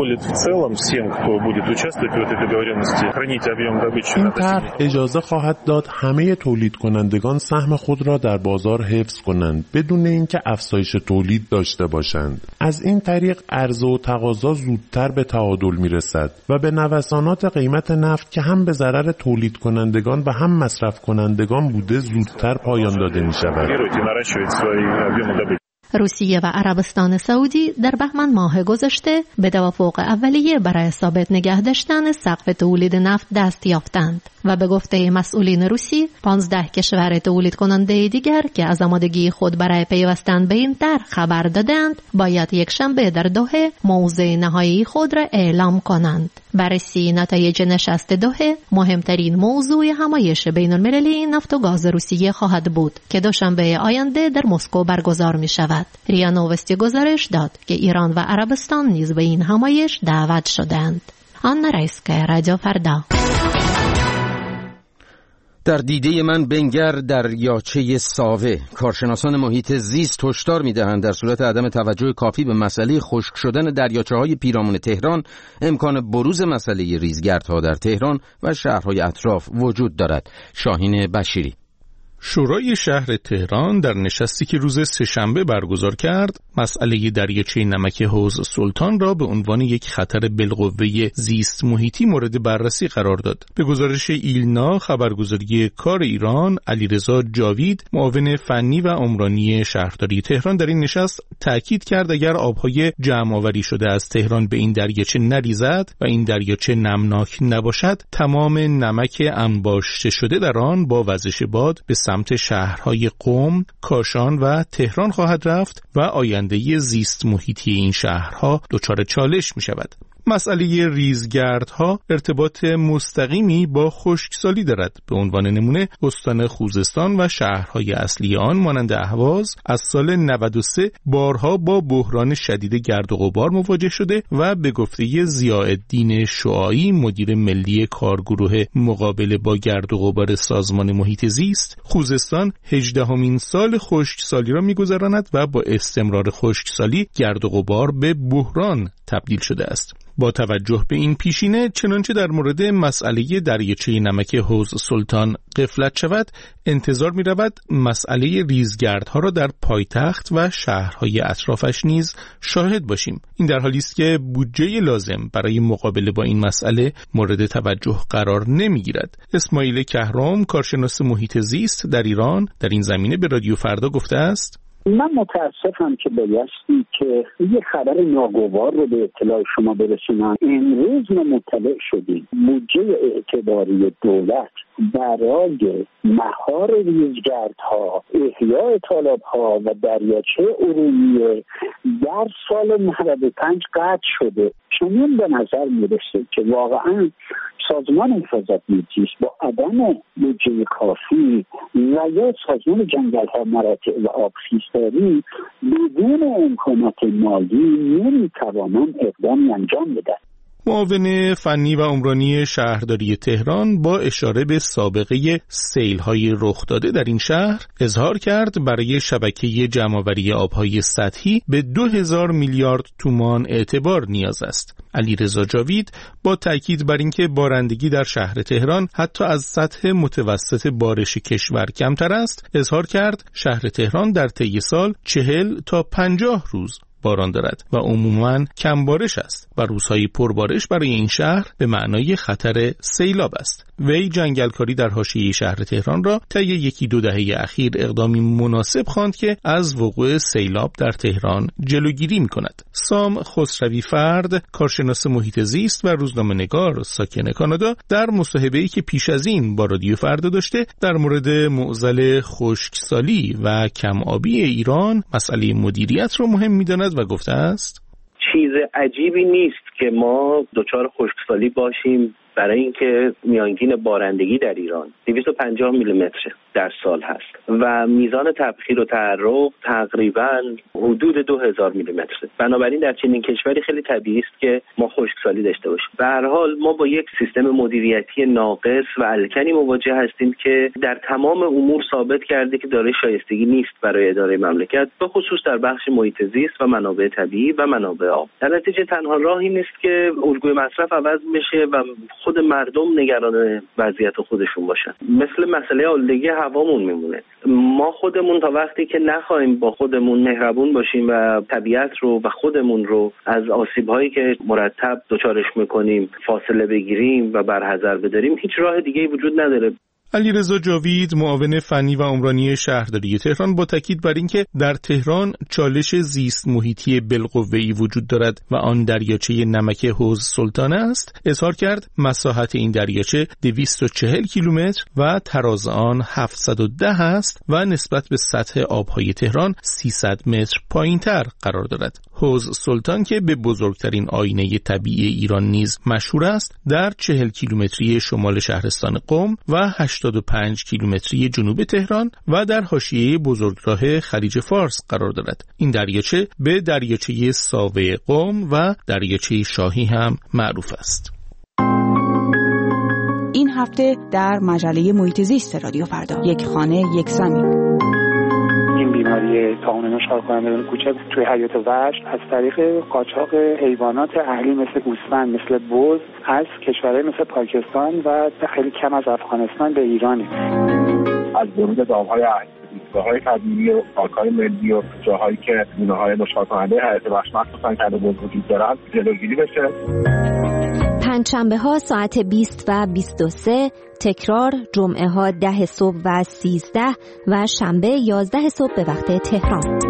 این طرح اجازه خواهد داد همه تولید کنندگان سهم خود را در بازار حفظ کنند بدون اینکه افزایش تولید داشته باشند. از این طریق عرضه و تقاضا زودتر به تعادل میرسد و به نوسانات قیمت نفت که هم به ضرر تولید کنندگان و هم مصرف کنندگان بوده زودتر پایان داده می شود. روسیه و عربستان سعودی در بهمن ماه گذشته به توافق اولیه برای ثابت نگه داشتن سقف تولید نفت دست یافتند و به گفته مسئولین روسی پانزده کشور تولید کننده دیگر که از آمادگی خود برای پیوستن به این طرح خبر دادند باید یک شنبه در دوحه موضع نهایی خود را اعلام کنند. بررسی نتایج نشست دوحه مهمترین موضوع همایش بین المللی نفت و گاز روسیه خواهد بود که دوشنبه آینده در مسکو برگزار می شود. ریا نووستی گزارش داد که ایران و عربستان نیز به این همایش دعوت شدند. آنا رایسکایا، رادیو فردا. در دیده من بنگر دریاچه ساوه. کارشناسان محیط زیست هشدار می‌دهند در صورت عدم توجه کافی به مسئله خشک شدن دریاچه‌های پیرامون تهران، امکان بروز مسئله ریزگردها در تهران و شهرهای اطراف وجود دارد. شاهین بشیری. شورای شهر تهران در نشستی که روز سه‌شنبه برگزار کرد، مسئله دریاچه نمک حوض سلطان را به عنوان یک خطر بالقوه زیست محیطی مورد بررسی قرار داد. به گزارش ایلنا خبرگزاری کار ایران، علیرضا جاوید، معاون فنی و عمرانی شهرداری تهران در این نشست تاکید کرد اگر آبهای جمع‌آوری شده از تهران به این دریاچه نریزد و این دریاچه نمناک نباشد، تمام نمک انباشته شده در آن با وزش باد به سمت شهرهای قم، کاشان و تهران خواهد رفت و آینده زیست محیطی این شهرها دچار چالش می شود. مسئله ریزگردها ارتباط مستقیمی با خشکسالی دارد. به عنوان نمونه استان خوزستان و شهرهای اصلی آن مانند اهواز از سال نود و سه بارها با بحران شدید گرد و غبار مواجه شده و به گفته ضیاءالدین شعاعی، مدیر ملی کارگروه مقابله با گرد و غبار سازمان محیط زیست، خوزستان هجدهمین سال خشکسالی را می‌گذراند و با استمرار خشکسالی گرد و غبار به بحران تبدیل شده است. با توجه به این پیشینه، چنانچه در مورد مسئله دریاچه نمک حوض سلطان غفلت شود، انتظار می رود مسئله ریزگردها را در پایتخت و شهرهای اطرافش نیز شاهد باشیم. این در حالی است که بودجه لازم برای مقابله با این مسئله مورد توجه قرار نمی گیرد. اسماعیل کهرام، کارشناس محیط زیست در ایران، در این زمینه به رادیو فردا گفته است: من متاسفم که بایستی که یه خبر ناگوار رو به اطلاع شما برسونم. امروز ما مطلع شدیم بودجه اعتباری دولت برای مهار ریزگردها، احیاء تالاب‌ها و دریاچه ارومیه در سال نود و پنج قطع شده. چنین به نظر میرسه که واقعا سازمان حفاظت محیط زیست با عدم بودجه کافی و یا سازمان جنگل‌ها مراتع و آبخیزداری بدون امکانات مالی نمی‌توانند اقدامی انجام بدن. معاون فنی و عمرانی شهرداری تهران با اشاره به سابقه سیل‌های رخ داده در این شهر اظهار کرد برای شبکه جمع‌آوری آب‌های سطحی به دو هزار میلیارد تومان اعتبار نیاز است. علیرضا جاوید با تاکید بر اینکه بارندگی در شهر تهران حتی از سطح متوسط بارش کشور کمتر است، اظهار کرد شهر تهران در طی سال چهل تا پنجاه روز باران دارد و عموماً کم بارش است و روزهای پربارش برای این شهر به معنای خطر سیلاب است. وی جنگلکاری در حاشیه شهر تهران را طی یکی دو دهه اخیر اقدامی مناسب خواند که از وقوع سیلاب در تهران جلوگیری می‌کند. سام خسروی فرد، کارشناس محیط زیست و روزنامه‌نگار ساکن کانادا، در مصاحبه‌ای که پیش از این با رادیو فردا داشته در مورد معضل خشکسالی و کم آبی ایران مسئله مدیریت را مهم می‌داند و گفته است: چیز عجیبی نیست که ما دچار خشکسالی باشیم، برای اینکه میانگین بارندگی در ایران دویست و پنجاه میلیمتر در سال هست و میزان تبخیر و تعرق تقریبا حدود دو هزار میلیمتر. بنابراین در چنین کشوری خیلی طبیعی است که ما خشکسالی داشته باشیم. به هر حال ما با یک سیستم مدیریتی ناقص و الکنی مواجه هستیم که در تمام امور ثابت کرده که دارای شایستگی نیست برای اداره مملکت، به خصوص در بخش محیط زیست و منابع طبیعی و منابع آب. در نتیجه تنها راهی نیست که الگوی مصرف عوض بشه و خود مردم نگران وضعیت خودشون باشن. مثل مسئله آلودگی هوامون میمونه. ما خودمون تا وقتی که نخواهیم با خودمون مهربون باشیم و طبیعت رو و خودمون رو از آسیب‌هایی که مرتب دچارش میکنیم فاصله بگیریم و برحذر بداریم، هیچ راه دیگه‌ای وجود نداره. علیرضا جاوید، معاون فنی و عمرانی شهرداری تهران، با تاکید بر اینکه در تهران چالش زیست محیطی بالقوه‌ای وجود دارد و آن دریاچه نمک حوض سلطان است، اظهار کرد مساحت این دریاچه دویست و چهل کیلومتر و تراز آن هفتصد و ده است و نسبت به سطح آبهای تهران سیصد متر پایین‌تر قرار دارد. حوض سلطان که به بزرگترین آینه طبیعی ایران نیز مشهور است، در چهل کیلومتری شمال شهرستان قم و هشتاد و پنج کیلومتری جنوب تهران و در حاشیه بزرگراه خلیج فارس قرار دارد. این دریاچه به دریاچه ساوه قم و دریاچه شاهی هم معروف است. این هفته در مجله محیط زیست رادیو فردا. یک خانه یک زمین. این بیماری طاعون نشخوار کنندگان کوچک توی حیات وحش از طریق قاچاق حیوانات اهلی مثل گوسفند، مثل بز از کشورهای مثل پاکستان و خیلی کم از افغانستان به ایرانه. از ورود دامهای اهلی زاهای قدیمی و پارک‌های ملی و جاهایی که گونه‌های نشخوار کننده حیات وحش مخصوصاً کد بز وجود دارن جلوگیری بشه. پنجشنبه ها ساعت بیست و بیست و سه، تکرار جمعه ها ده صبح و سیزده و شنبه یازده صبح به وقت تهران.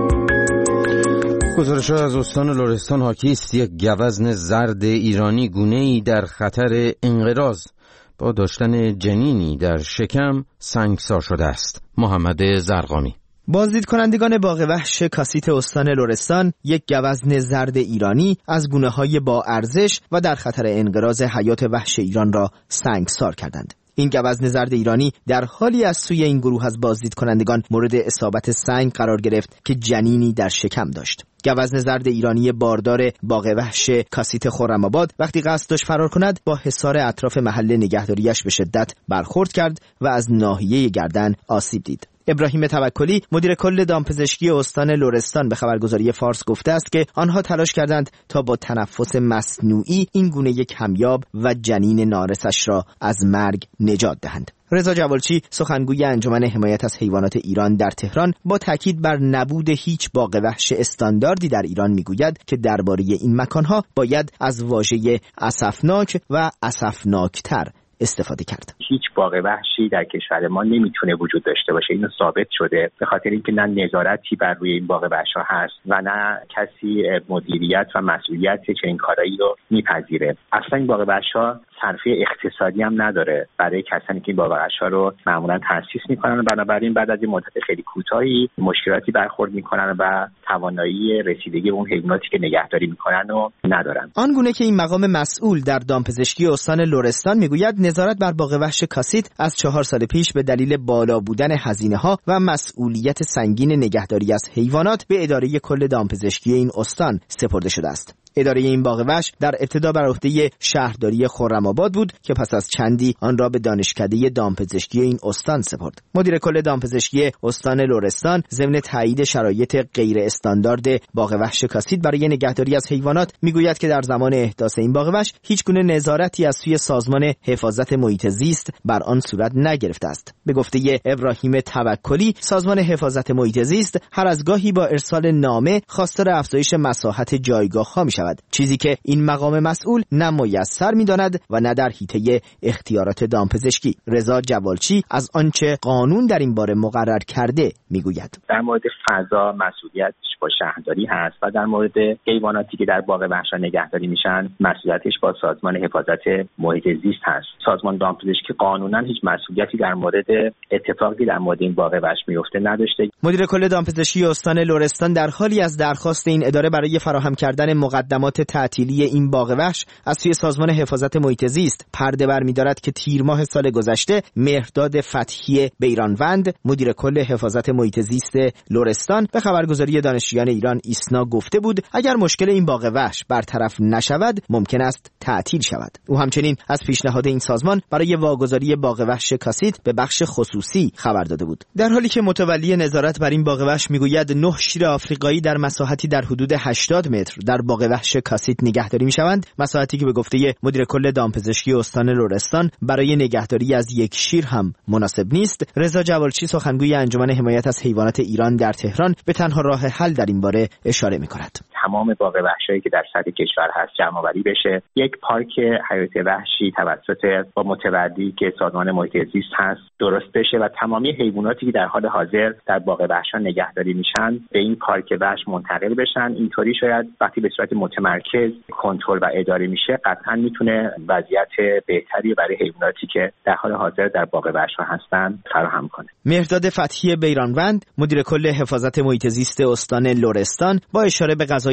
گزارش از استان لرستان حاکی است یک گوزن زرد ایرانی گونه‌ای در خطر انقراض با داشتن جنینی در شکم سنگسار شده است. محمد زرقامی. بازدید کنندگان باغ وحش کاسیت استان لرستان یک گوزن زرد ایرانی از گونه‌های با ارزش و در خطر انقراض حیات وحش ایران را سنگسار کردند. این گوزن زرد ایرانی در حالی از سوی این گروه از بازدید کنندگان مورد اصابت سنگ قرار گرفت که جنینی در شکم داشت. گوزن زرد ایرانی باردار باغ وحش کاسیت خرم‌آباد وقتی قصد داشت فرار کند با حصار اطراف محل نگهداریش به شدت برخورد کرد و از ناحیه گردن آسیب دید. ابراهیم توکلی مدیر کل دامپزشکی استان لرستان به خبرگزاری فارس گفته است که آنها تلاش کردند تا با تنفس مصنوعی این گونه یک کمیاب و جنین نارسش را از مرگ نجات دهند. رضا جوالچی سخنگوی انجمن حمایت از حیوانات ایران در تهران با تاکید بر نبود هیچ باغ وحش استانداردی در ایران میگوید که درباره این مکانها باید از واژه اسفناک و اسفناکتر استفاده کرد. هیچ باغ وحشی در کشور ما نمیتونه وجود داشته باشه. اینو ثابت شده به خاطر اینکه نه نظارتی بر روی این باغ وحش‌ها هست و نه کسی مدیریت و مسئولیت چنین کارایی رو میپذیره. اصلا این باغ وحش‌ها صرفه اقتصادی هم نداره برای کسانی که این باغ وحش‌ها رو معمولا تأسیس میکنن و بنابراین بعد از این مدت خیلی کوتاهی مشکلاتی برخورد میکنن و توانایی رسیدگی به اون حیواناتی که نگهداری میکنن رو ندارن. آن گونه که این مقام مسئول در دامپزشکی استان لرستان میگوید نظارت بر باغ وحش کاسیت از چهار سال پیش به دلیل بالا بودن هزینه‌ها و مسئولیت سنگین نگهداری از حیوانات به اداره کل دامپزشکی این استان سپرده شده است. اداره این باغ وحش در ابتدا بر عهده شهرداری خرم‌آباد بود که پس از چندی آن را به دانشکده دامپزشکی این استان سپرد. مدیر کل دامپزشکی استان لرستان ضمن تایید شرایط غیر استاندارد باغ وحش کاسیت برای نگهداری از حیوانات میگوید که در زمان احداث این باغ وحش هیچ گونه نظارتی از سوی سازمان حفاظت محیط زیست بر آن صورت نگرفته است. به گفته ابراهیم توکلی سازمان حفاظت محیط زیست هر از گاهی با ارسال نامه خواستار افزایش مساحت جایگاه‌ها می‌شود، چیزی که این مقام مسئول نه میسر می‌داند و نه در حیطه اختیارات دامپزشکی. رضا جوالچی از آنچه قانون در این باره مقرر کرده میگوید. در مورد فضا مسئولیتش با شهرداری هست و در مورد حیواناتی که در باغ وحش نگهداری میشن مسئولیتش با سازمان حفاظت محیط زیست هست. سازمان دامپزشکی قانونا هیچ مسئولیتی در مورد اتفاقی در مورد این باغ وحش میفته نداشته. مدیر کل دامپزشکی استان لرستان در حالی از درخواست این اداره برای فراهم کردن مقدمات تعطیلی این باغ وحش از سوی سازمان حفاظت محیط زیست پرده برمی‌دارد که تیر ماه سال گذشته مهرداد فتحی بیرانوند مدیر کل حفاظت محیط زیست لرستان به خبرگزاری دانشجویان ایران ایسنا گفته بود اگر مشکل این باغ وحش برطرف نشود ممکن است تعطیل شود. او همچنین از پیشنهاد این سازمان برای واگذاری باغ وحش کاسیت به بخش خصوصی خبر داده بود. در حالی که متولی نظارت بر این باغ وحش میگوید نه شیر آفریقایی در مساحتی در حدود هشتاد متر در باغ وحش کاسیت نگهداری میشوند، مساحتی که به گفته مدیر کل دامپزشکی استان لرستان برای نگهداری از یک شیر هم مناسب نیست. رضا جوالچی سخنگوی انجمن حمایت از حیوانات ایران در تهران به تنها راه حل در این باره اشاره می‌کند. تمام باغ وحشی که در سطح کشور هست جمع‌آوری بشه، یک پارک حیات وحشی توسط با متولی که سازمان محیط زیست هست درست بشه و تمامی حیواناتی که در حال حاضر در باغ وحش نگهداری میشن به این پارک وحش منتقل بشن. اینطوری شاید وقتی به صورت متمرکز کنترل و اداره میشه قطعا میتونه وضعیت بهتری برای حیواناتی که در حال حاضر در باغ وحش هستن فراهم کنه. مهرداد فتحی بیرانوند مدیر کل حفاظت محیط زیست استان لرستان با اشاره به قضای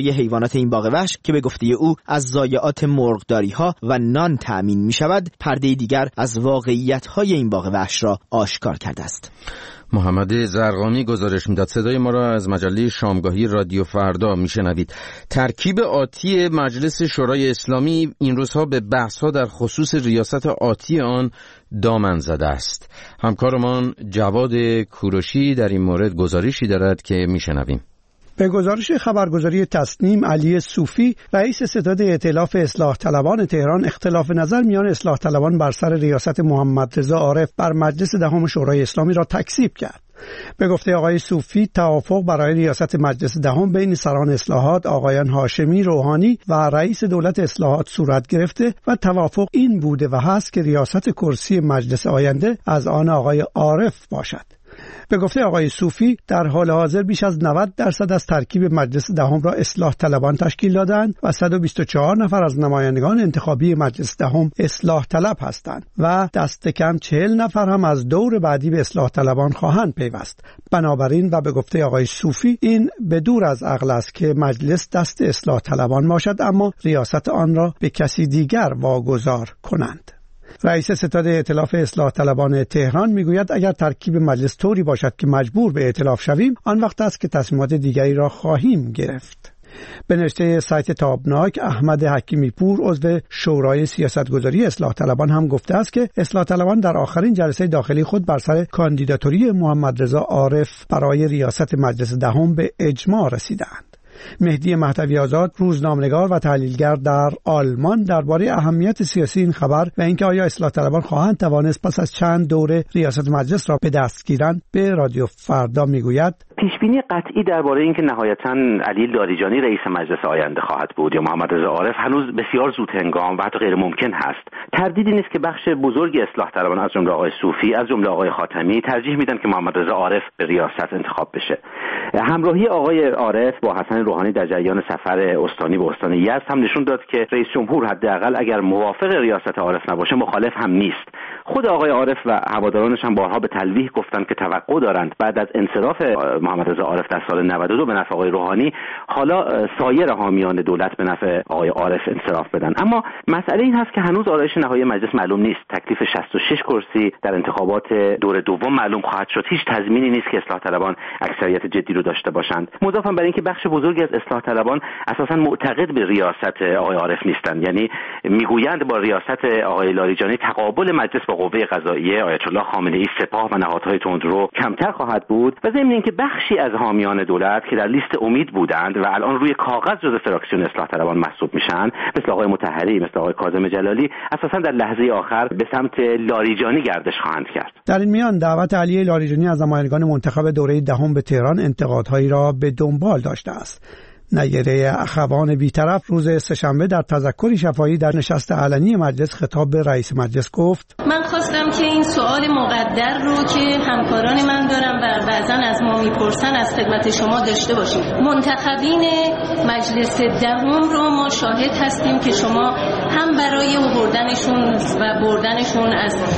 برای حیوانات این باغ وحش که به گفته او از ضایعات مرغداری‌ها و نان تأمین می‌شود، پرده دیگر از واقعیت‌های این باغ وحش را آشکار کرده است. محمد زرقامی گزارش میداد. صدای ما را از مجله شامگاهی رادیو فردا میشنوید. ترکیب آتی مجلس شورای اسلامی این روزها به بحث‌ها در خصوص ریاست آتی آن دامن زده است. همکارمان جواد کوروشی در این مورد گزارشی دارد که میشنویم. به گزارش خبرگزاری تصنیم، علی صوفی رئیس ستاد ائتلاف اصلاح طلبان تهران اختلاف نظر میان اصلاح طلبان بر سر ریاست محمد رضا عارف بر مجلس دهم شورای اسلامی را تکذیب کرد. به گفته آقای صوفی، توافق برای ریاست مجلس دهم بین سران اصلاحات آقایان هاشمی، روحانی و رئیس دولت اصلاحات صورت گرفته و توافق این بوده و هست که ریاست کرسی مجلس آینده از آن آقای عارف باشد. به گفته آقای صوفی، در حال حاضر بیش از نود درصد از ترکیب مجلس دهم را اصلاح طلبان تشکیل دادند و صد و بیست و چهار نفر از نمایندگان انتخابی مجلس دهم اصلاح طلب هستند و دست کم چهل نفر هم از دور بعدی به اصلاح طلبان خواهند پیوست. بنابراین و به گفته آقای صوفی، این به دور از عقل است که مجلس دست اصلاح طلبان باشد اما ریاست آن را به کسی دیگر واگذار کنند. رئیس ستاد ائتلاف اصلاح طلبان تهران میگوید اگر ترکیب مجلس طوری باشد که مجبور به ائتلاف شویم، آن وقت است که تصمیمات دیگری را خواهیم گرفت. به نوشته سایت تابناک، احمد حکیمی پور عضو شورای سیاستگذاری اصلاح طلبان هم گفته است که اصلاح طلبان در آخرین جلسه داخلی خود بر سر کاندیداتوری محمد رضا عارف برای ریاست مجلس دهم به اجماع رسیدند. مهدی مهدوی آزاد، روزنامه‌نگار و تحلیلگر در آلمان، درباره اهمیت سیاسی این خبر و اینکه آیا اصلاح طلبان خواهند توانست پس از چند دوره ریاست مجلس را به دست گیرند، به رادیو فردا میگوید پیشبینی قطعی درباره اینکه نهایتاً علی لاریجانی رئیس مجلس آینده خواهد بود یا محمد رضا عارف هنوز بسیار زود هنگام و حتی غیر ممکن هست. تردیدی نیست که بخش بزرگی اصلاح طلبان از جمله آقای صوفی، از جمله آقای خاتمی ترجیح میدن که محمد رضا عارف به ریاست انتخاب بشه. همراهی آقای عارف با حسن روحانی در جریان سفر استانی به استان یزد هم نشون داد که رئیس جمهور حداقل اگر موافق ریاست عارف نباشه مخالف هم نیست. خود آقای عارف و هوادارانش هم بارها به تلویح گفتن که توقع دارند بعد از انصراف محمد رضا عارف در سال نود و دو به نفع آقای روحانی حالا سایر حامیان دولت به نفع آقای عارف انصراف بدن. اما مسئله این هست که هنوز آرایش نهایی مجلس معلوم نیست. تکلیف شصت و شش کرسی در انتخابات دور دوم معلوم خواهد شد. هیچ تضمینی نیست که اصلاح طلبان اکثریت جدی رو داشته باشند. مضافاً بر اینکه بخش بزرگی از اصلاح طلبان اساساً معتقد به ریاست آقای عارف نیستند، یعنی میگویند با ریاست آقای لاریجانی تقابل مجلس با قوه قضاییه، آیت الله خامنه ای، سپاه و نهادهای تندرو کمتر خواهد بود و ضمن اینکه بخشی از حامیان دولت که در لیست امید بودند و الان روی کاغذ جزو فراکسیون اصلاح طلبان محسوب میشن، مثل آقای مطهری، مثل آقای کاظم جلالی، اساساً در لحظه آخر به سمت لاریجانی گردش خواهند کرد. در این میان دعوت علی لاریجانی از نمایندگان منتخب دوره دهم به تهران انتقادهایی را به دنبال داشته است. نیره اخوان بی‌طرف روز سه‌شنبه در تذکری شفاهی در نشست علنی مجلس خطاب به رئیس مجلس گفت: من خواستم که این سوال مقدر رو که همکاران من دارم و بعضا از ما میپرسن از خدمت شما داشته باشیم. منتخبین مجلس دهم رو ما شاهد هستیم که شما هم برای آوردنشون و بردنشون از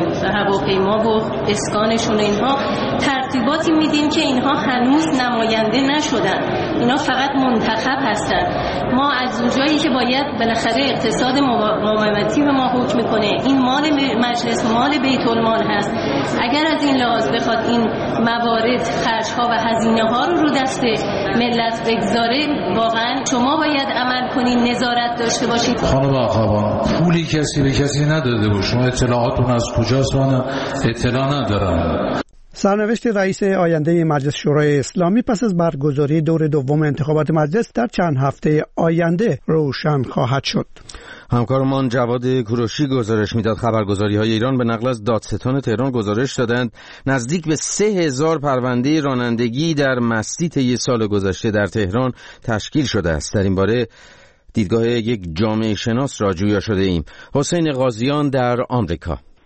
هواپیما و اسکانشون اینها ترتیباتی میدیم که اینها هنوز نماینده نشدن. اینا فقط منتخب هستن. ما از اونجایی که باید بالاخره اقتصاد مقاومتی به ما حکم میکنه، این مال مجلس، مال بیت المال هست، اگر از این لحاظ بخواد این موارد، خرج‌ها و هزینه‌ها رو رو دست ملت بگذاره، واقعا شما باید عمل کنین، نظارت داشته باشید. خانم اخوان، پولی کسی به کسی نداده بود، شما اطلاعاتون از کجاست؟ من اطلاع ندارم. سرنوشت رئیس آینده مجلس شورای اسلامی پس از برگزاری دور دوم انتخابات مجلس در چند هفته آینده روشن خواهد شد. همکارمان جواد کوروشی گزارش میداد. خبرگزاری‌های ایران به نقل از دادستان تهران گزارش دادند نزدیک به سه هزار پرونده رانندگی در مستی طی سال گذشته در تهران تشکیل شده است. در این باره دیدگاه یک جامعه شناس را جویا شده ایم. حسین قاضیان در آمریکا.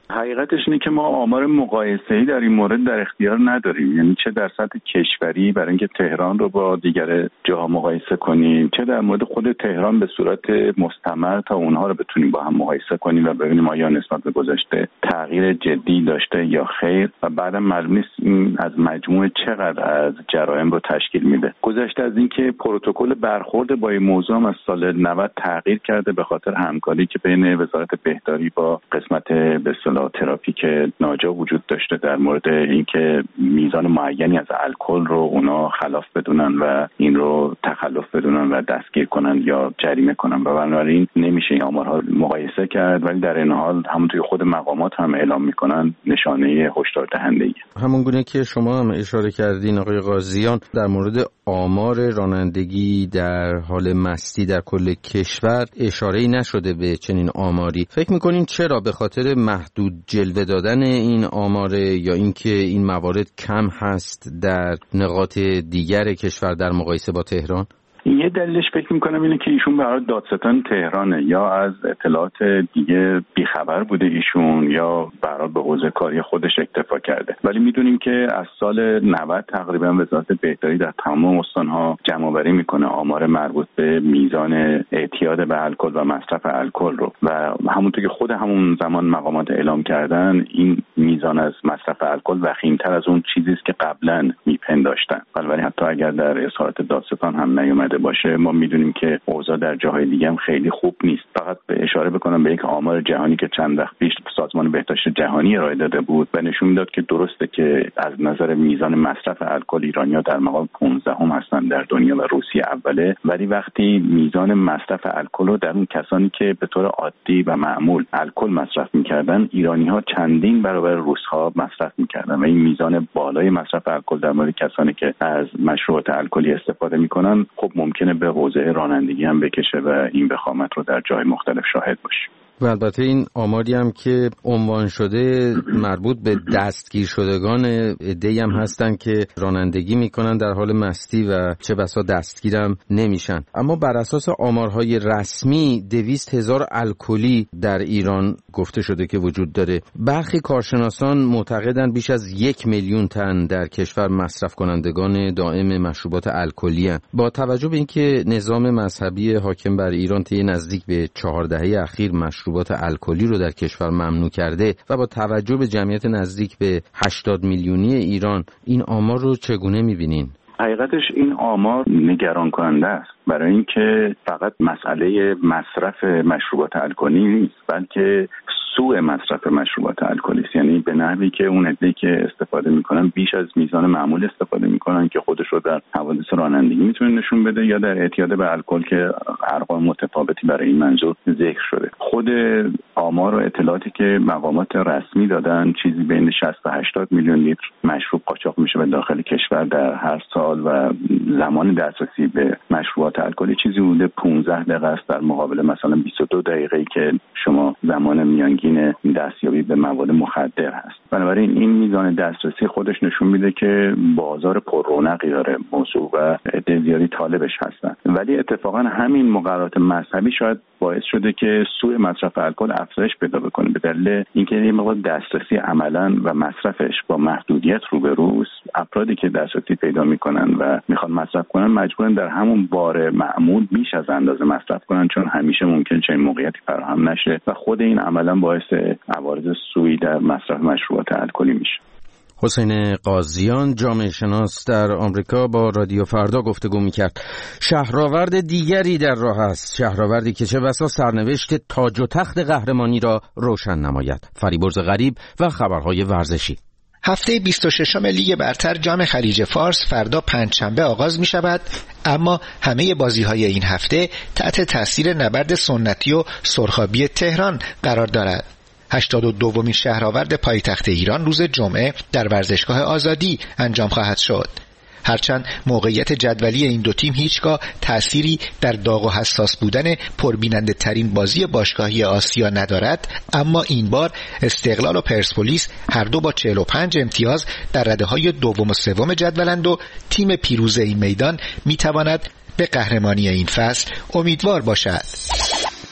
حقیقتش اینه که ما آمار مقایسه‌ای در این مورد در اختیار نداریم، یعنی چه در سطح کشوری برای اینکه تهران رو با دیگر جاها مقایسه کنیم، چه در مورد خود تهران به صورت مستمر تا اونها رو بتونیم با هم مقایسه کنیم و ببینیم آیا نسبت به گذشته تغییر جدی داشته یا خیر و بعدم معلوم نیست این از مجموع چقدر از جرایم رو تشکیل میده. گذشته از اینکه پروتکل برخورد با این موضوع هم از سال نود تغییر کرده به خاطر همکاری که بین وزارت بهداری با قسمت به اصطلاح ترافیک ناجا وجود داشته در مورد اینکه میزان معینی از الکل رو اونا خلاف بدونن و این رو تخلف بدونن و دستگیر کنن یا جریمه کنن و بنابراین نمیشه این آمارها مقایسه کرد، ولی در این حال همونطوری خود مقامات هم اعلام میکنن نشانه هشدار دهنده ای. همون گونه که شما هم اشاره کردین آقای قاضیان در مورد آمار رانندگی در حال مستی در کل کشور اشاره‌ای نشده به چنین آماری. فکر میکنین چرا؟ به خاطر محدود جلوه دادن این آمار یا اینکه این موارد کم هست در نقاط دیگر کشور در مقایسه با تهران؟ یه دلیلش فکر میکنم اینه که ایشون برای دادستان تهرانه، یا از اطلاعات دیگه بیخبر بوده ایشون یا برای به حوزه کاری خودش اکتفا کرده. ولی میدونیم که از سال نود تقریبا وزارت بهداری در تمام استانها جمع‌آوری میکنه آمار مربوط به میزان اعتیاد به الکل و مصرف الکل رو و همونطور که خود همون زمان مقامات اعلام کردن این میزان از مصرف الکل وخیم‌تر از اون چیزی است که قبلا میپنداشتن. ولی حتی اگر در اظهارات دادستان هم نیومده باشه ما میدونیم که اوضاع در جاهای دیگه هم خیلی خوب نیست. فقط به اشاره بکنم به یک آمار جهانی که چند وقت پیش سازمان بهداشت جهانی ارائه داده بود و نشون میداد که درسته که از نظر میزان مصرف الکل ایرانی‌ها در مقام پانزدهم هستن در دنیا و روسیه اوله، ولی وقتی میزان مصرف الکل رو در اون کسانی که به طور عادی و معمول الکل مصرف میکردن ایرانی‌ها چندین برابر روس‌ها مصرف میکردن و این میزان بالای مصرف الکل در مورد کسانی که از مشروبات الکلی استفاده میکنن خب ممکنه به حوزه رانندگی هم بکشه و این وخامت رو در جای مختلف شاهد باشیم. و البته این آماری هم که عنوان شده مربوط به دستگیر شدگان عده‌ای هم هستن که رانندگی میکنن در حال مستی و چه بسا دستگیرم نمیشن. اما بر اساس آمارهای رسمی دویست هزار الکلی در ایران گفته شده که وجود داره. برخی کارشناسان معتقدن بیش از یک میلیون تن در کشور مصرف کنندگان دائم مشروبات الکلی هستند. با توجه به اینکه نظام مذهبی حاکم بر ایران طی نزدیک به چهار دهه اخیر مشروبات الکلی رو در کشور ممنوع کرده و با توجه به جمعیت نزدیک به هشتاد میلیونی ایران این آمار رو چگونه می‌بینین؟ حقیقتش این آمار نگران کننده است، برای اینکه فقط مسئله مصرف مشروبات الکلی نیست بلکه سوء مصرف مشروبات الکلی است، یعنی به نحوی که اون عده‌ای که استفاده میکنن بیش از میزان معمول استفاده میکنن که خودش رو در حوادث رانندگی میتونه نشون بده یا در اعتیاد به الکل که ارقام متفاوتی برای این منظور ذکر شده. خود آمار و اطلاعاتی که مقامات رسمی دادن چیزی بین شصت تا هشتاد میلیون لیتر مشروب قاچاق میشه به داخل کشور در هر سال و زمان دسترسی به مشروبات الکلی چیزی حدود پانزده دقیقه است در مقابل مثلا بیست و دو دقیقه‌ای که شما زمان میانگین دستیابی به مواد مخدر هست. بنابراین این میزان دسترسی خودش نشون میده که بازار پر رونقی داره موضوع و عده زیادی طالبش هستن، ولی اتفاقا همین مقررات مذهبی شاید باعث شده که سوء مصرف الکل افزایش پیدا بکنه به دلیل اینکه این مواد دسترسی عملاً و مصرفش با محدودیت روبروست. افرادی که دسترسی پیدا میکنن و میخوان مصرف کنن مجبورن در همون بار معمول بیش از اندازه مصرف کنن چون همیشه ممکن چنین موقعیتی فراهم نشه و خود این عملاً باعث عوارض سوئی در مصرف مشروبات الکلی میشه. حسین قاضیان جامعه شناس در آمریکا با رادیو فردا گفتگو میکرد. شهرآورد دیگری در راه است، شهرآوردی که چه بسا سرنوشت تاج و تخت قهرمانی را روشن نماید. فریبرز غریب و خبرهای ورزشی. هفته بیست و ششم لیگ برتر جام خلیج فارس فردا پنجشنبه آغاز می شود، اما همه بازی های این هفته تحت تاثیر نبرد سنتی و سرخابی تهران قرار دارد. هشتاد و دومین شهرآورد پایتخت ایران روز جمعه در ورزشگاه آزادی انجام خواهد شد. هرچند موقعیت جدولی این دو تیم هیچگاه تأثیری در داغ و حساس بودن پربیننده ترین بازی باشگاهی آسیا ندارد، اما این بار استقلال و پرسپولیس هر دو با چهل و پنج امتیاز در رده‌های دوم و سوم جدولند و تیم پیروز این میدان میتواند به قهرمانی این فصل امیدوار باشد.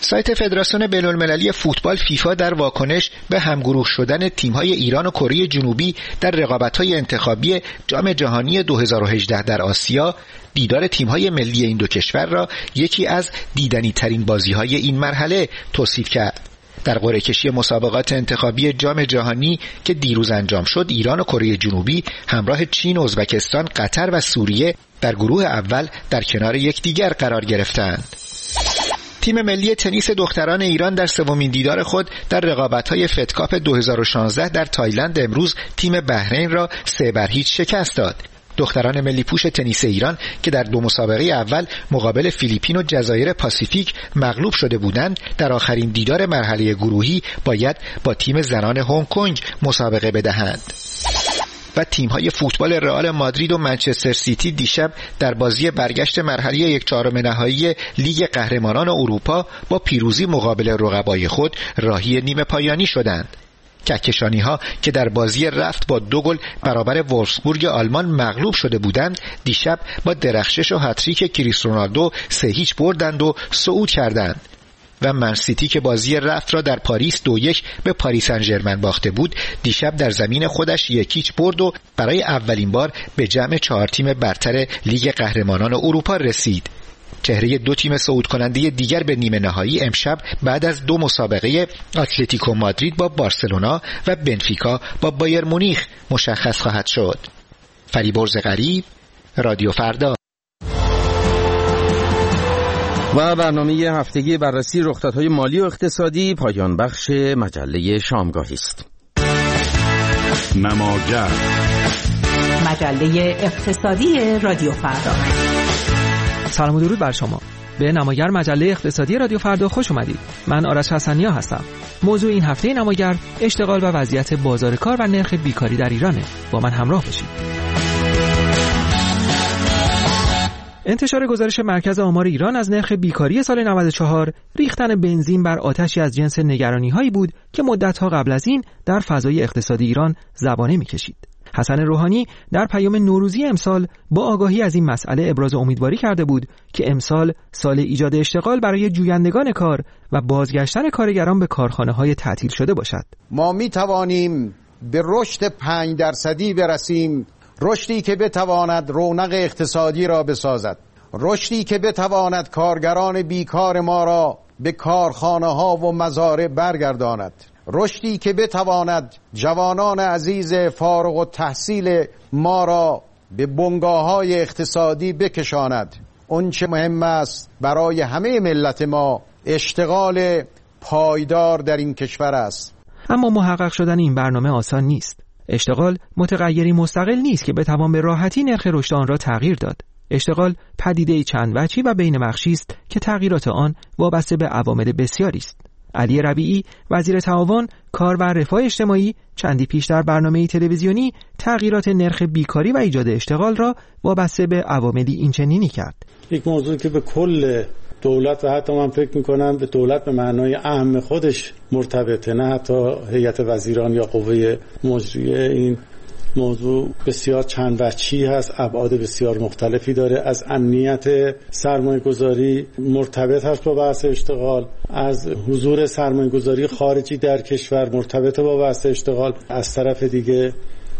سایت فدراسیون بین‌المللی فوتبال فیفا در واکنش به همگروه شدن تیم‌های ایران و کره جنوبی در رقابت‌های انتخابی جام جهانی دو هزار و هجده در آسیا، دیدار تیم‌های ملی این دو کشور را یکی از دیدنی‌ترین بازی‌های این مرحله توصیف کرد. در قرعه کشی مسابقات انتخابی جام جهانی که دیروز انجام شد، ایران و کره جنوبی همراه چین، ازبکستان، قطر و سوریه در گروه اول در کنار یکدیگر قرار گرفتند. تیم ملی تنیس دختران ایران در سومین دیدار خود در رقابت‌های فدکاپ دو هزار و شانزده در تایلند امروز تیم بحرین را سه بر هیچ شکست داد. دختران ملی پوش تنیس ایران که در دو مسابقه اول مقابل فیلیپین و جزایر پاسیفیک مغلوب شده بودند، در آخرین دیدار مرحله گروهی باید با تیم زنان هنگ کنگ مسابقه بدهند. و تیم‌های فوتبال رئال مادرید و منچستر سیتی دیشب در بازی برگشت مرحله یک چهارم نهایی لیگ قهرمانان اروپا با پیروزی مقابل رقبای خود راهی نیمه پایانی شدند. کهکشانی‌ها که در بازی رفت با دو گل برابر وولفسبورگ آلمان مغلوب شده بودند، دیشب با درخشش و هتریک کریستیانو رونالدو سه هیچ بردند و صعود کردند. و منسیتی که بازی رفت را در پاریس دو یک به پاریس سن ژرمن باخته بود، دیشب در زمین خودش یک هیچ برد و برای اولین بار به جمع چهار تیم برتر لیگ قهرمانان اروپا رسید. چهره دو تیم صعود کننده دیگر به نیمه نهایی امشب بعد از دو مسابقه اتلتیکو مادرید با بارسلونا و بنفیکا با بایر مونیخ مشخص خواهد شد. فریبرز غریب، رادیو فردا. و برنامه هفتگی بررسی رخدادهای مالی و اقتصادی پایان بخش مجله شامگاهی است. نماگر، مجله اقتصادی رادیو فردا. سلام و درود بر شما. به نماگر مجله اقتصادی رادیو فردا خوش اومدید. من آرش حسنیا هستم. موضوع این هفته نماگر اشتغال و وضعیت بازار کار و نرخ بیکاری در ایرانه. با من همراه باشید. انتشار گزارش مرکز آمار ایران از نرخ بیکاری سال نود و چهار ریختن بنزین بر آتشی از جنس نگرانی‌هایی بود که مدت‌ها قبل از این در فضای اقتصادی ایران زبانه می‌کشید. حسن روحانی در پیام نوروزی امسال با آگاهی از این مسئله ابراز امیدواری کرده بود که امسال سال ایجاد اشتغال برای جویندگان کار و بازگشتن کارگران به کارخانه‌های تعطیل شده باشد. ما می‌توانیم به رشد پنج درصدی برسیم، رشدی که بتواند رونق اقتصادی را بسازد، رشدی که بتواند کارگران بیکار ما را به کارخانه‌ها و مزارع برگرداند، رشدی که بتواند جوانان عزیز فارغ التحصیل ما را به بنگاه‌های اقتصادی بکشاند. اون چه مهم است برای همه ملت ما اشتغال پایدار در این کشور است. اما محقق شدن این برنامه آسان نیست. اشتغال متغیری مستقل نیست که بتوان به راحتی نرخ رشد آن را تغییر داد. اشتغال پدیده‌ای چند وجهی و بین بخشی است که تغییرات آن وابسته به عوامل بسیاری است. علی ربیعی، وزیر تعاون، کار و رفاه اجتماعی، چندی پیش در برنامه تلویزیونی تغییرات نرخ بیکاری و ایجاد اشتغال را وابسته به عواملی اینچنینی کرد. یک موضوع که به کل دولت و حتی من فکر میکنم به دولت به معنای اهم خودش مرتبطه، نه حتی هیئت وزیران یا قوه مجریه. این موضوع بسیار چند وجهی هست، ابعاد بسیار مختلفی داره. از امنیت سرمایه گذاری مرتبط هست با بحث اشتغال، از حضور سرمایه گذاری خارجی در کشور مرتبط با بحث اشتغال، از طرف دیگه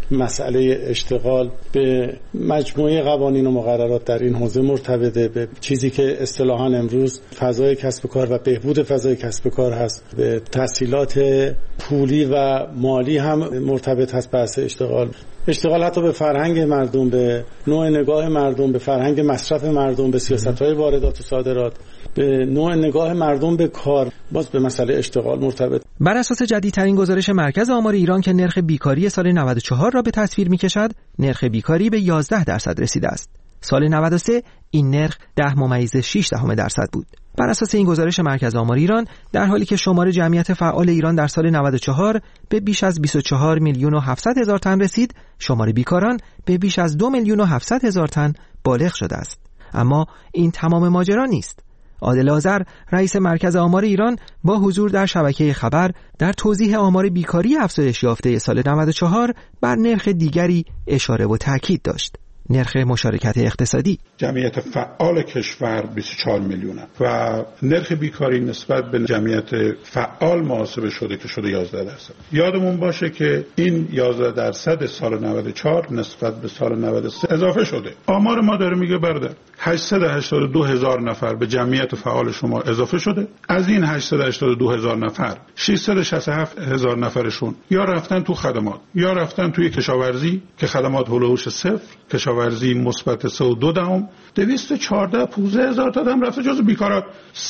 مسئله اشتغال به مجموعه قوانین و مقررات در این حوزه مرتبطه، به چیزی که اصطلاحاً امروز فضای کسب و کار و بهبود فضای کسب و کار هست، به تسهیلات پولی و مالی هم مرتبط هست بحث اشتغال. اشتغال حتی به فرهنگ مردم، به نوع نگاه مردم، به فرهنگ مصرف مردم، به سیاست‌های واردات و صادرات، به نوع نگاه مردم به کار، باز به مسئله اشتغال مرتبط. بر اساس جدیدترین گزارش مرکز آمار ایران که نرخ بیکاری سال نود و چهار را به تصویر می‌کشد، نرخ بیکاری به یازده درصد رسیده است. سال نود و سه این نرخ ده ممیز شش دهم درصد بود. بر اساس این گزارش مرکز آمار ایران، در حالی که شمار جمعیت فعال ایران در سال نود و چهار به بیش از بیست و چهار میلیون و هفتصد هزار تن رسید، شمار بیکاران به بیش از دو میلیون و هفتصد هزار تن بالغ شده است. اما این تمام ماجرا نیست. عادل آذر، رئیس مرکز آمار ایران، با حضور در شبکه خبر در توضیح آمار بیکاری افزایش یافته سال نود و چهار بر نرخ دیگری اشاره و تاکید داشت. نرخ مشارکت اقتصادی. جمعیت فعال کشور بیست و چهار میلیونه و نرخ بیکاری نسبت به جمعیت فعال محاسبه شده که شده یازده درصد. یادمون باشه که این یازده درصد سال نود و چهار نسبت به سال نود و سه اضافه شده. آمار ما داره میگه برده هشتصد و هشتاد و دو هزار نفر به جمعیت فعال شما اضافه شده. از این هشتصد و هشتاد و دو هزار نفر ششصد و شصت و هفت هزار نفرشون یا رفتن تو خدمات یا رفتن توی کشاورزی که خدمات هولوش صفر، کشاورزی مثبت سه و دو دهم، دویست و چهارده پونزده هزار تا آدم رفته جزو بیکارات.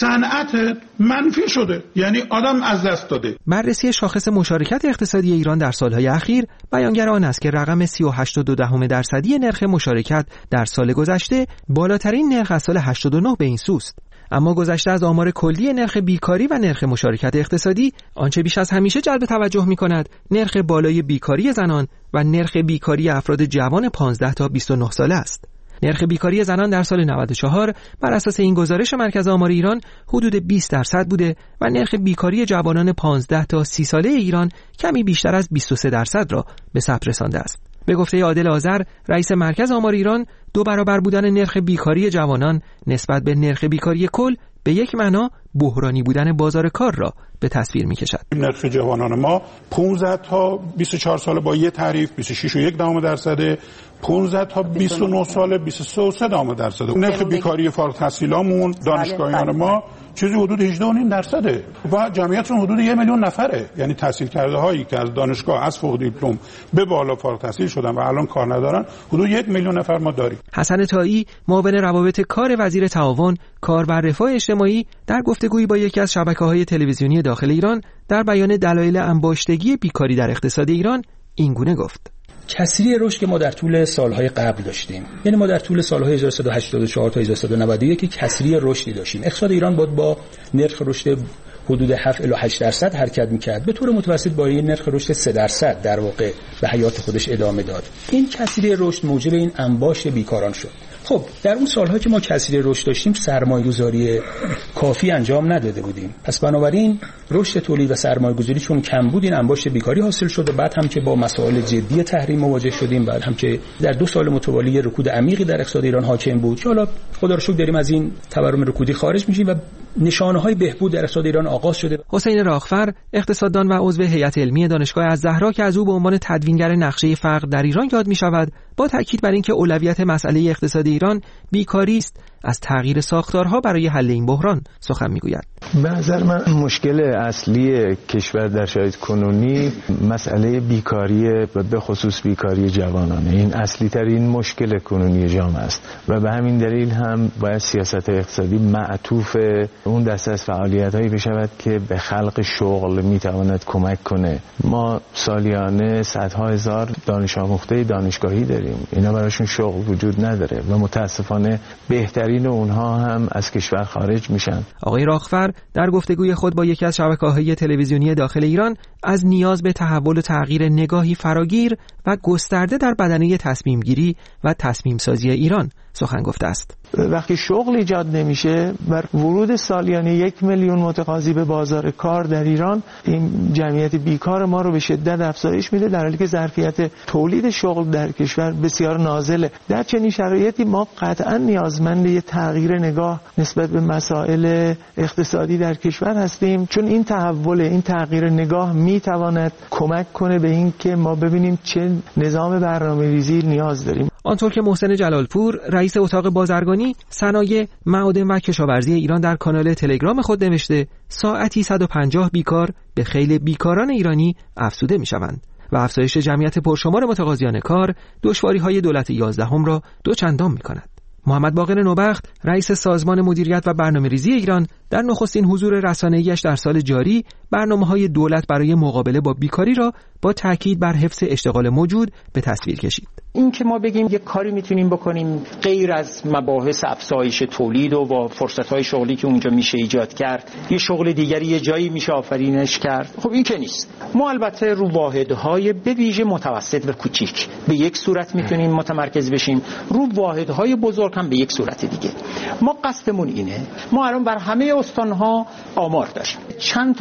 صنعت منفی شده، یعنی آدم از دست داده. بررسی شاخص مشارکت اقتصادی ایران در سالهای اخیر بیانگر آن است که رقم سی و هشت و دو دهم درصدی نرخ مشارکت در سال گذشته بالاترین نرخ از سال هشتاد و نه به این سوست. اما گذشته از آمار کلی نرخ بیکاری و نرخ مشارکت اقتصادی، آنچه بیش از همیشه جلب توجه می‌کند نرخ بالای بیکاری زنان و نرخ بیکاری افراد جوان پانزده تا بیست و نه ساله است. نرخ بیکاری زنان در سال نود و چهار بر اساس این گزارش مرکز آمار ایران حدود بیست درصد بوده و نرخ بیکاری جوانان پانزده تا سی ساله ایران کمی بیشتر از بیست و سه درصد را به ثبت رسانده است. به گفته عادل آذر، رئیس مرکز آمار ایران، دو برابر بودن نرخ بیکاری جوانان نسبت به نرخ بیکاری کل به یک معنا بحرانی بودن بازار کار را به تصویر می‌کشد. نرخ جوانان ما پانزده تا بیست و چهار ساله با یک تعریف بیست و شش و یک دهم درصد، پانزده تا بیست و نه ساله بیست و سه و سه دهم درصد. نرخ بیکاری فارغ التحصیلامون دانشگاهیان ما چیزی حدود هجده و نیم درصده و جمعیتشون حدود یک میلیون نفره. یعنی تحصیل کرده هایی که از دانشگاه از فوق دیپلم به بالا فارغ التحصیل شدن و الان کار ندارن حدود یک میلیون نفر ما داریم. حسن طایی، معاون روابط کار وزیر تعاون، کار و رفاه اجتماعی، در گفتگویی با یکی از شبکه‌های تلویزیونی داخل ایران در بیان دلایل انباشتگی بیکاری در اقتصاد ایران این گونه گفت: کسری رشد که ما در طول سالهای قبل داشتیم، یعنی ما در طول سالهای هزار و سیصد و هشتاد و چهار تا هزار و سیصد و نود و یک کسری رشدی داشتیم. اقتصاد ایران بود با نرخ رشد حدود هفت الی هشت درصد حرکت می‌کرد، به طور متوسط با این نرخ رشد سه درصد در واقع به حیات خودش ادامه داد. این کسری رشد موجب این انباشت بیکاران شد. خب در اون سال‌ها که ما کسری رشد داشتیم سرمایه‌گذاری کافی انجام نداده بودیم، پس بنابراین رشد تولید و سرمایه‌گذاری چون کم بود این انباشت بیکاری حاصل شد و بعد هم که با مسائل جدی تحریم مواجه شدیم، بعد هم که در دو سال متوالی رکود عمیقی در اقتصاد ایران حاکم بود که حالا خدا رو شکر داریم از این تورم رکودی خارج میشیم و نشانه‌های بهبود در اقتصاد ایران آغاز شده. حسین راغفر، اقتصاددان و عضو هیئت علمی دانشگاه الزهرا که از او به عنوان تدوینگر نقشه فقر در ایران یاد می‌شود، با تاکید بر اینکه اولویت مسئله اقتصاد ایران بیکاری است، از تغییر ساختارها برای حل این بحران سخن میگوید. به نظر من مشکل اصلی کشور در شرایط کنونی مسئله بیکاری و به خصوص بیکاری جوانانه. این اصلی ترین مشکل کنونی جامعه است و به همین دلیل هم باید سیاست اقتصادی معطوف اون دسته از فعالیت‌هایی بشود که به خلق شغل میتواند کمک کنه. ما سالیانه صدها هزار دانش آموخته دانشگاهی داریم، اینا براشون شغل وجود نداره و متاسفانه بهترین اونها هم از کشور خارج میشن. آقای راغفر در گفتگوی خود با یکی از شبکه‌های تلویزیونی داخل ایران از نیاز به تحول و تغییر نگاهی فراگیر و گسترده در بدنه تصمیم گیری و تصمیم سازی ایران سخن گفته است. وقتی شغل ایجاد نمیشه بر ورود سالیانه یک میلیون متقاضی به بازار کار در ایران، این جمعیت بیکار ما رو به شدت افزایش میده، در حالی که ظرفیت تولید شغل در کشور بسیار نازله. در چنین شرایطی ما قطعا نیازمند یک تغییر نگاه نسبت به مسائل اقتصادی در کشور هستیم، چون این تحول، این تغییر نگاه میتواند کمک کنه به این که ما ببینیم چه نظام برنامه‌ریزی نیاز داریم. آنطور که محسن جلالپور، رئیس اتاق بازرگانی، صنایع، معادن و کشاورزی ایران در کانال تلگرام خود نوشته، ساعتی صد و پنجاه بیکار به خیل بیکاران ایرانی افزوده می‌شوند و افزایش جمعیت پرشمار متقاضیان کار دشواری‌های دولت یازدهم را دوچندان می‌کند. محمد باقر نوبخت، رئیس سازمان مدیریت و برنامه‌ریزی ایران، در نخستین حضور رسانه‌ایش در سال جاری برنامه‌های دولت برای مقابله با بیکاری را با تاکید بر حفظ اشتغال موجود به تصویر کشید. این که ما بگیم یک کاری میتونیم بکنیم غیر از مباحث افزایش تولید و با فرصت‌های شغلی که اونجا میشه ایجاد کرد، یه شغل دیگری یه جایی میشه آفرینش کرد، خب این که نیست. ما البته رو واحدهای به ویژه متوسط و کوچیک به یک صورت میتونیم متمرکز بشیم، رو واحدهای بزرگ هم به یک صورت دیگه. ما قصدمون اینه، ما الان بر همه استان‌ها آمار داریم، چند تا واحد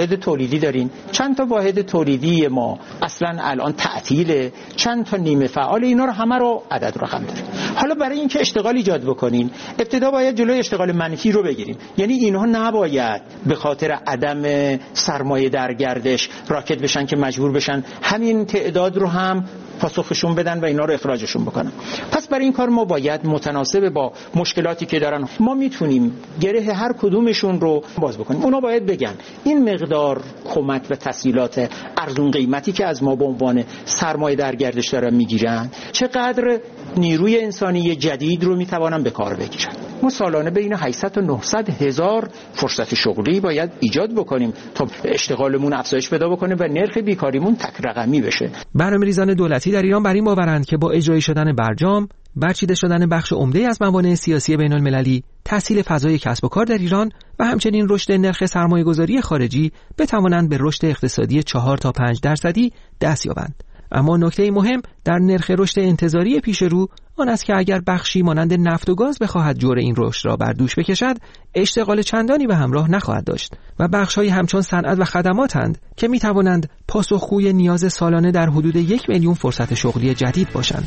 واحد تولیدی دارین، چند تا واحد تولیدی ما اصلا الان تعطیله، چند تا نیمه فعال، اینا رو همه رو عدد رقم داریم. حالا برای اینکه اشتغال ایجاد بکنین ابتدا باید جلوی اشتغال منفی رو بگیریم. یعنی اینها نباید به خاطر عدم سرمایه در گردش راکت بشن که مجبور بشن همین تعداد رو هم پاسخشون بدن و اینا رو اخراجشون بکنن. پس برای این کار ما باید متناسب با مشکلاتی که دارن ما میتونیم گره هر کدومشون رو باز بکنیم. اونا باید بگن این مقدار کمک و تسهیلات ارزون قیمتی که از ما به عنوان سرمایه در گردش دارن میگیرن چقدر نیروی انسانی جدید رو میتوانن به کار بگیرن. ما سالانه بین هشتصد تا نهصد هزار فرصت شغلی باید ایجاد بکنیم تا اشتغالمون افزایش پیدا بکنه و نرخ بیکاریمون تک رقمی بشه. برنامه‌ریزان دولتی در ایران بر این باورند که با اجرایی شدن برجام، برچیده شدن بخش عمده از موانع سیاسی بین المللی، تسهیل فضای کسب و کار در ایران و همچنین رشد نرخ سرمایه‌گذاری خارجی بتوانند به رشد اقتصادی چهار تا پنج درصدی دست یابند. اما نکته مهم در نرخ رشد انتظاری پیش رو آن است که اگر بخشی مانند نفت و گاز بخواهد جور این رشد را بر دوش بکشد، اشتغال چندانی به همراه نخواهد داشت و بخش‌های همچون صنعت و خدماتند که می‌توانند پاسخگوی نیاز سالانه در حدود یک میلیون فرصت شغلی جدید باشند.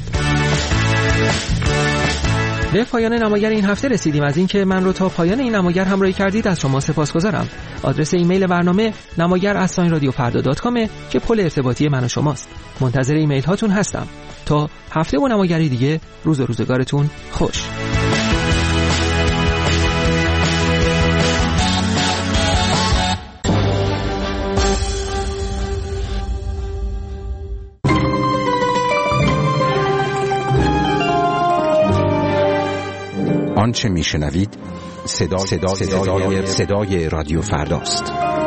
به پایان نماگر این هفته رسیدیم. از اینکه من رو تا پایان این نماگر همراهی کردید از شما سپاسگزارم. آدرس ایمیل برنامه نماگر ات رادیو فردا دات کام که پل ارتباطی من و شماست. منتظر ایمیل هاتون هستم. تا هفته و نماگری دیگه، روز و روزگارتون خوش. آنچه میشنوید صدا صدا صدای, صدای رادیو فرداست.